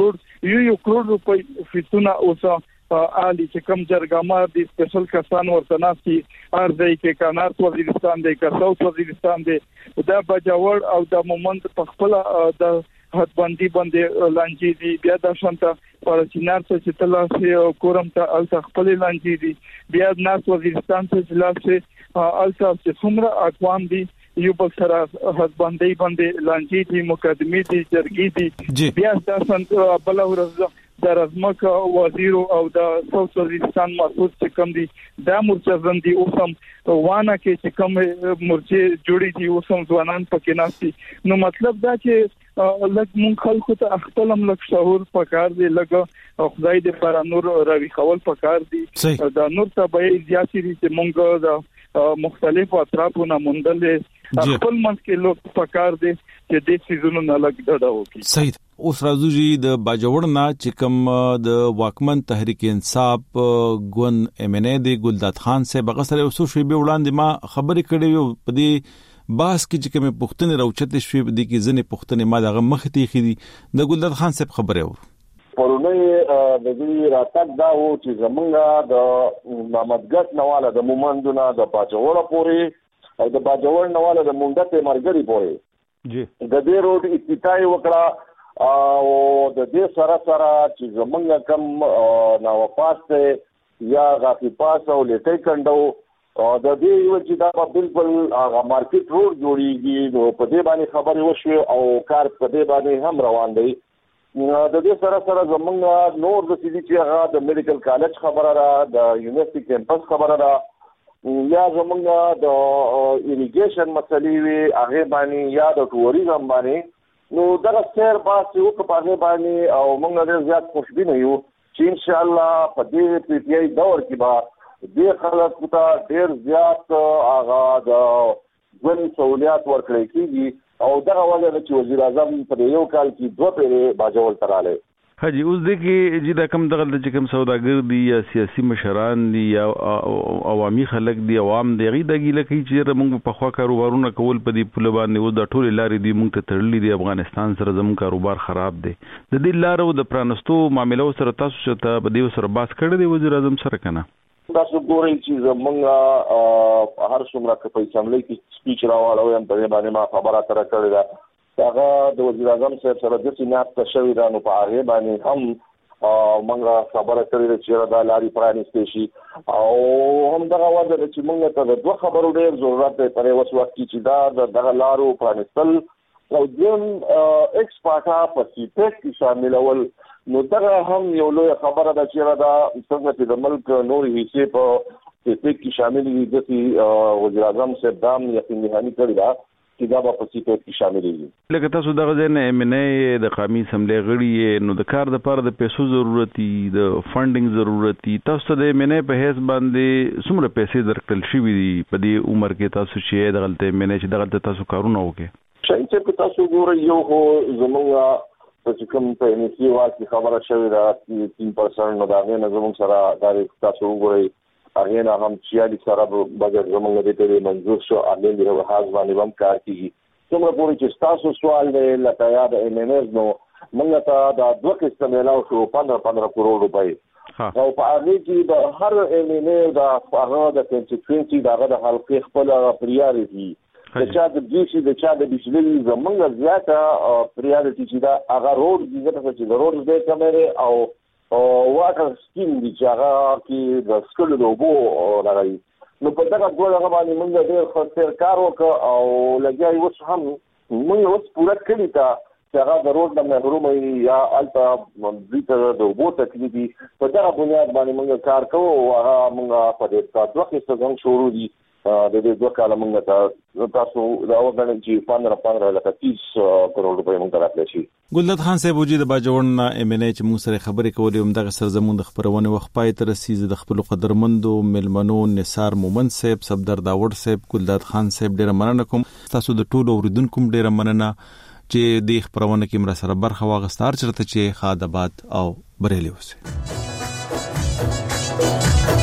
یو کروڑ روپۍ فیسونه اوس عالی چې کوم جرګمار دي سپیشل کسان ورته ناسي ارزي کې کانار وزیرستان دی کاوت وزیرستان دی دا بجاور او د مومند په خپل د حدبندي باندې لانجې دي بیا د شانته پارچینار څخه تلاسي او کورم ته الته خپل لانجې دي بیا ناس وزیرستان څخه تلاسي الته چې څومره اقوام دي یو بل سره حدبندي باندې لانجې دي مقدمه دي جرګې دي بیا د شانته بل ورځ
د رزمک وزیر او د ساوث وزیرستان مسعود چې کوم دي د مرچزن دي اوسم وانه کې چې کوم مرچې جوړي دي اوسم ځوانان پکې ناشتي نو مطلب دا چې لکه مونږ خلکو ته خپل ملک شعور پکار دی لکه خدای دې پر نور راوي خول پکار دی دا نور ته به زیاتې دي چې مونږ د مختلفو اطرافونو مونډل خپل منځ کې لوک پکار دی چې د سيزونو نه لګ ډډه وکړي.
صحیح. اوس راځو د باجوړ نه چې کوم د واکمن تحریک انصاف ګوند MNA دی ګلداد خان صاحب هغه سره اوسو شی به وړاندې ما خبرې کړې یو په دې باس کې چې کومه پښتنې راوچته شوې د کې ځنې پښتنې ما دغه مخ ته خېدي د ګلداد خان صاحب خبره و
پرونه د دې راتګ دا و چې زمونږ د محمدګټ نواله د مومندونه د باجوړ پورې او د باجوړ نواله د مونډه مرګري پورې
جی
د دې روډ افتتاحي وکړه او د دې سره چې زمونږ کم ناوپاسته یا غافي پاس او لټي کندو د دې یو چې دا بالکل هغه مارکیټ روډ جوړیږي نو په دې باندې خبرې وشوي او کار په دې باندې هم روان دی. د دې سره زمونږ نور د سيدي چې هغه د میډیکل کالج خبره را د یونیورسيټي کیمپس خبره را یا زمونږ د ایریګیشن مسلې وی هغه باندې یا د ټوریزم باندې نو دا سیر باسي او په هغه باندې او موږ ډېر زیات خوشبینه یو چې ان شاء الله په دې PTI دور کې به دې خلک ته ډېر زیات هغه د ژوند سہولیات ورکړي کیږي او دا وجه چې وزیر اعظم په یو کال کې 2 پیره باجوړ تراله.
حاجی اوس د کې چې دا کم دغه چې کوم سوداګر دي یا سیاسي مشران دي یا عوامي خلک دي عوام دی غي دغه لکه چې موږ په خوا کاروبارونه کول په دې پوله باندې و د ټول لارې دی موږ ته تړلې دي افغانستان سره زموږ کاروبار خراب دي د دې لارو د پرانستو معاملو سره تاسو ته په دې سره باس کړی دی وزیر اعظم سره کنه
تاسو ګورئ چې زمونږ هر څومره په اسمبلی کې سپیچ راوړل او په دې باندې ما خبره تر کړې ده هغه د وزیر اعظم سره د سینات تشویر نو په هغه باندې هم موږ خبره کړې چې دا لاري پرانیستې شي او هم دا وجه چې موږ ته د دوه خبرو ډېر ضرورت دی پر اوس وخت کې چې دا د لارو پرانیستل او دیم ایکسپورټا په سیټ کې شاملول نو دا هم یو لوی خبره ده چې دا څنګه چې د ملک نور حصے په سیټ کې شامل دي چې وزیر اعظم صاحب دام یقیني کړی دا چې دا په سیټ کې شامل دي.
لکه تاسو دغه ځنه MNA د قومي اسمبلی غړي نو د کار د لپاره د پیسو ضرورت دي د فندینګ ضرورت دي تاسو د MNA په هیڅ باندې څومره پیسې درکړل شوې دي په دې عمر کې تاسو چې دغه MNA چې دغه تاسو کارونه وکړي
چې تاسو ګورئ یو خو زموږ چې کوم په انسي واکي خبره شوې ده 3% نو دا نه زموږ سره دا تاسو وګورئ هغه نه هم چې سره بغیر زموږ د دې منظور شو اړین دی په حاضر باندې هم کار کوي څومره پوری چې تاسو سوال دی لکه یاد MNS نو موږ ته دا دوه قسم ملاو شو 15 کروڑ روپۍ او په هغه کې د هر MNA دا هغه د کنسټیټوئنسي دا د حلقې خپل پریارټي د چا د دیشي د چا د بجلی زمونږ زیاته پریارټي چې دا هغه روډ دي چې د روډ د کمرې او واټر سکیم دي چې هغه کې د سکلو د اوبو راغلي نو په دغه ډول هغه باندې موږ ډېر خطر کار وکړ او لګیا اوس هم موږ اوس پوره کړی تا چې هغه د روډ د محرومي یا الټا مونږ د اوبو تکلیفي په دغه بنیاد باندې موږ کار کوو او هغه موږ په دې تاسو کې څنګه شروع دي د دې دوه کاله موږ ته تاسو دا وګڼئ چې 15 لکه 30 کروڑ روپۍ موږ راکړل شي.
ګلداد خان صاحب وجود باجوړ نه MNA چې موږ سره خبرې کولې هم دغه سر زموږ د خبرونه وخت پای تر رسیدي د خپل قدرمندو ملمنو نثار مومن صاحب صفدر داوود صاحب ګلداد خان صاحب ډیره مننه کوم تاسو د ټولو اوریدونکو ډیره مننه چې د خبرونه کې مر سره برخه واغستار چرته چې خادبات او بریلی اوسه.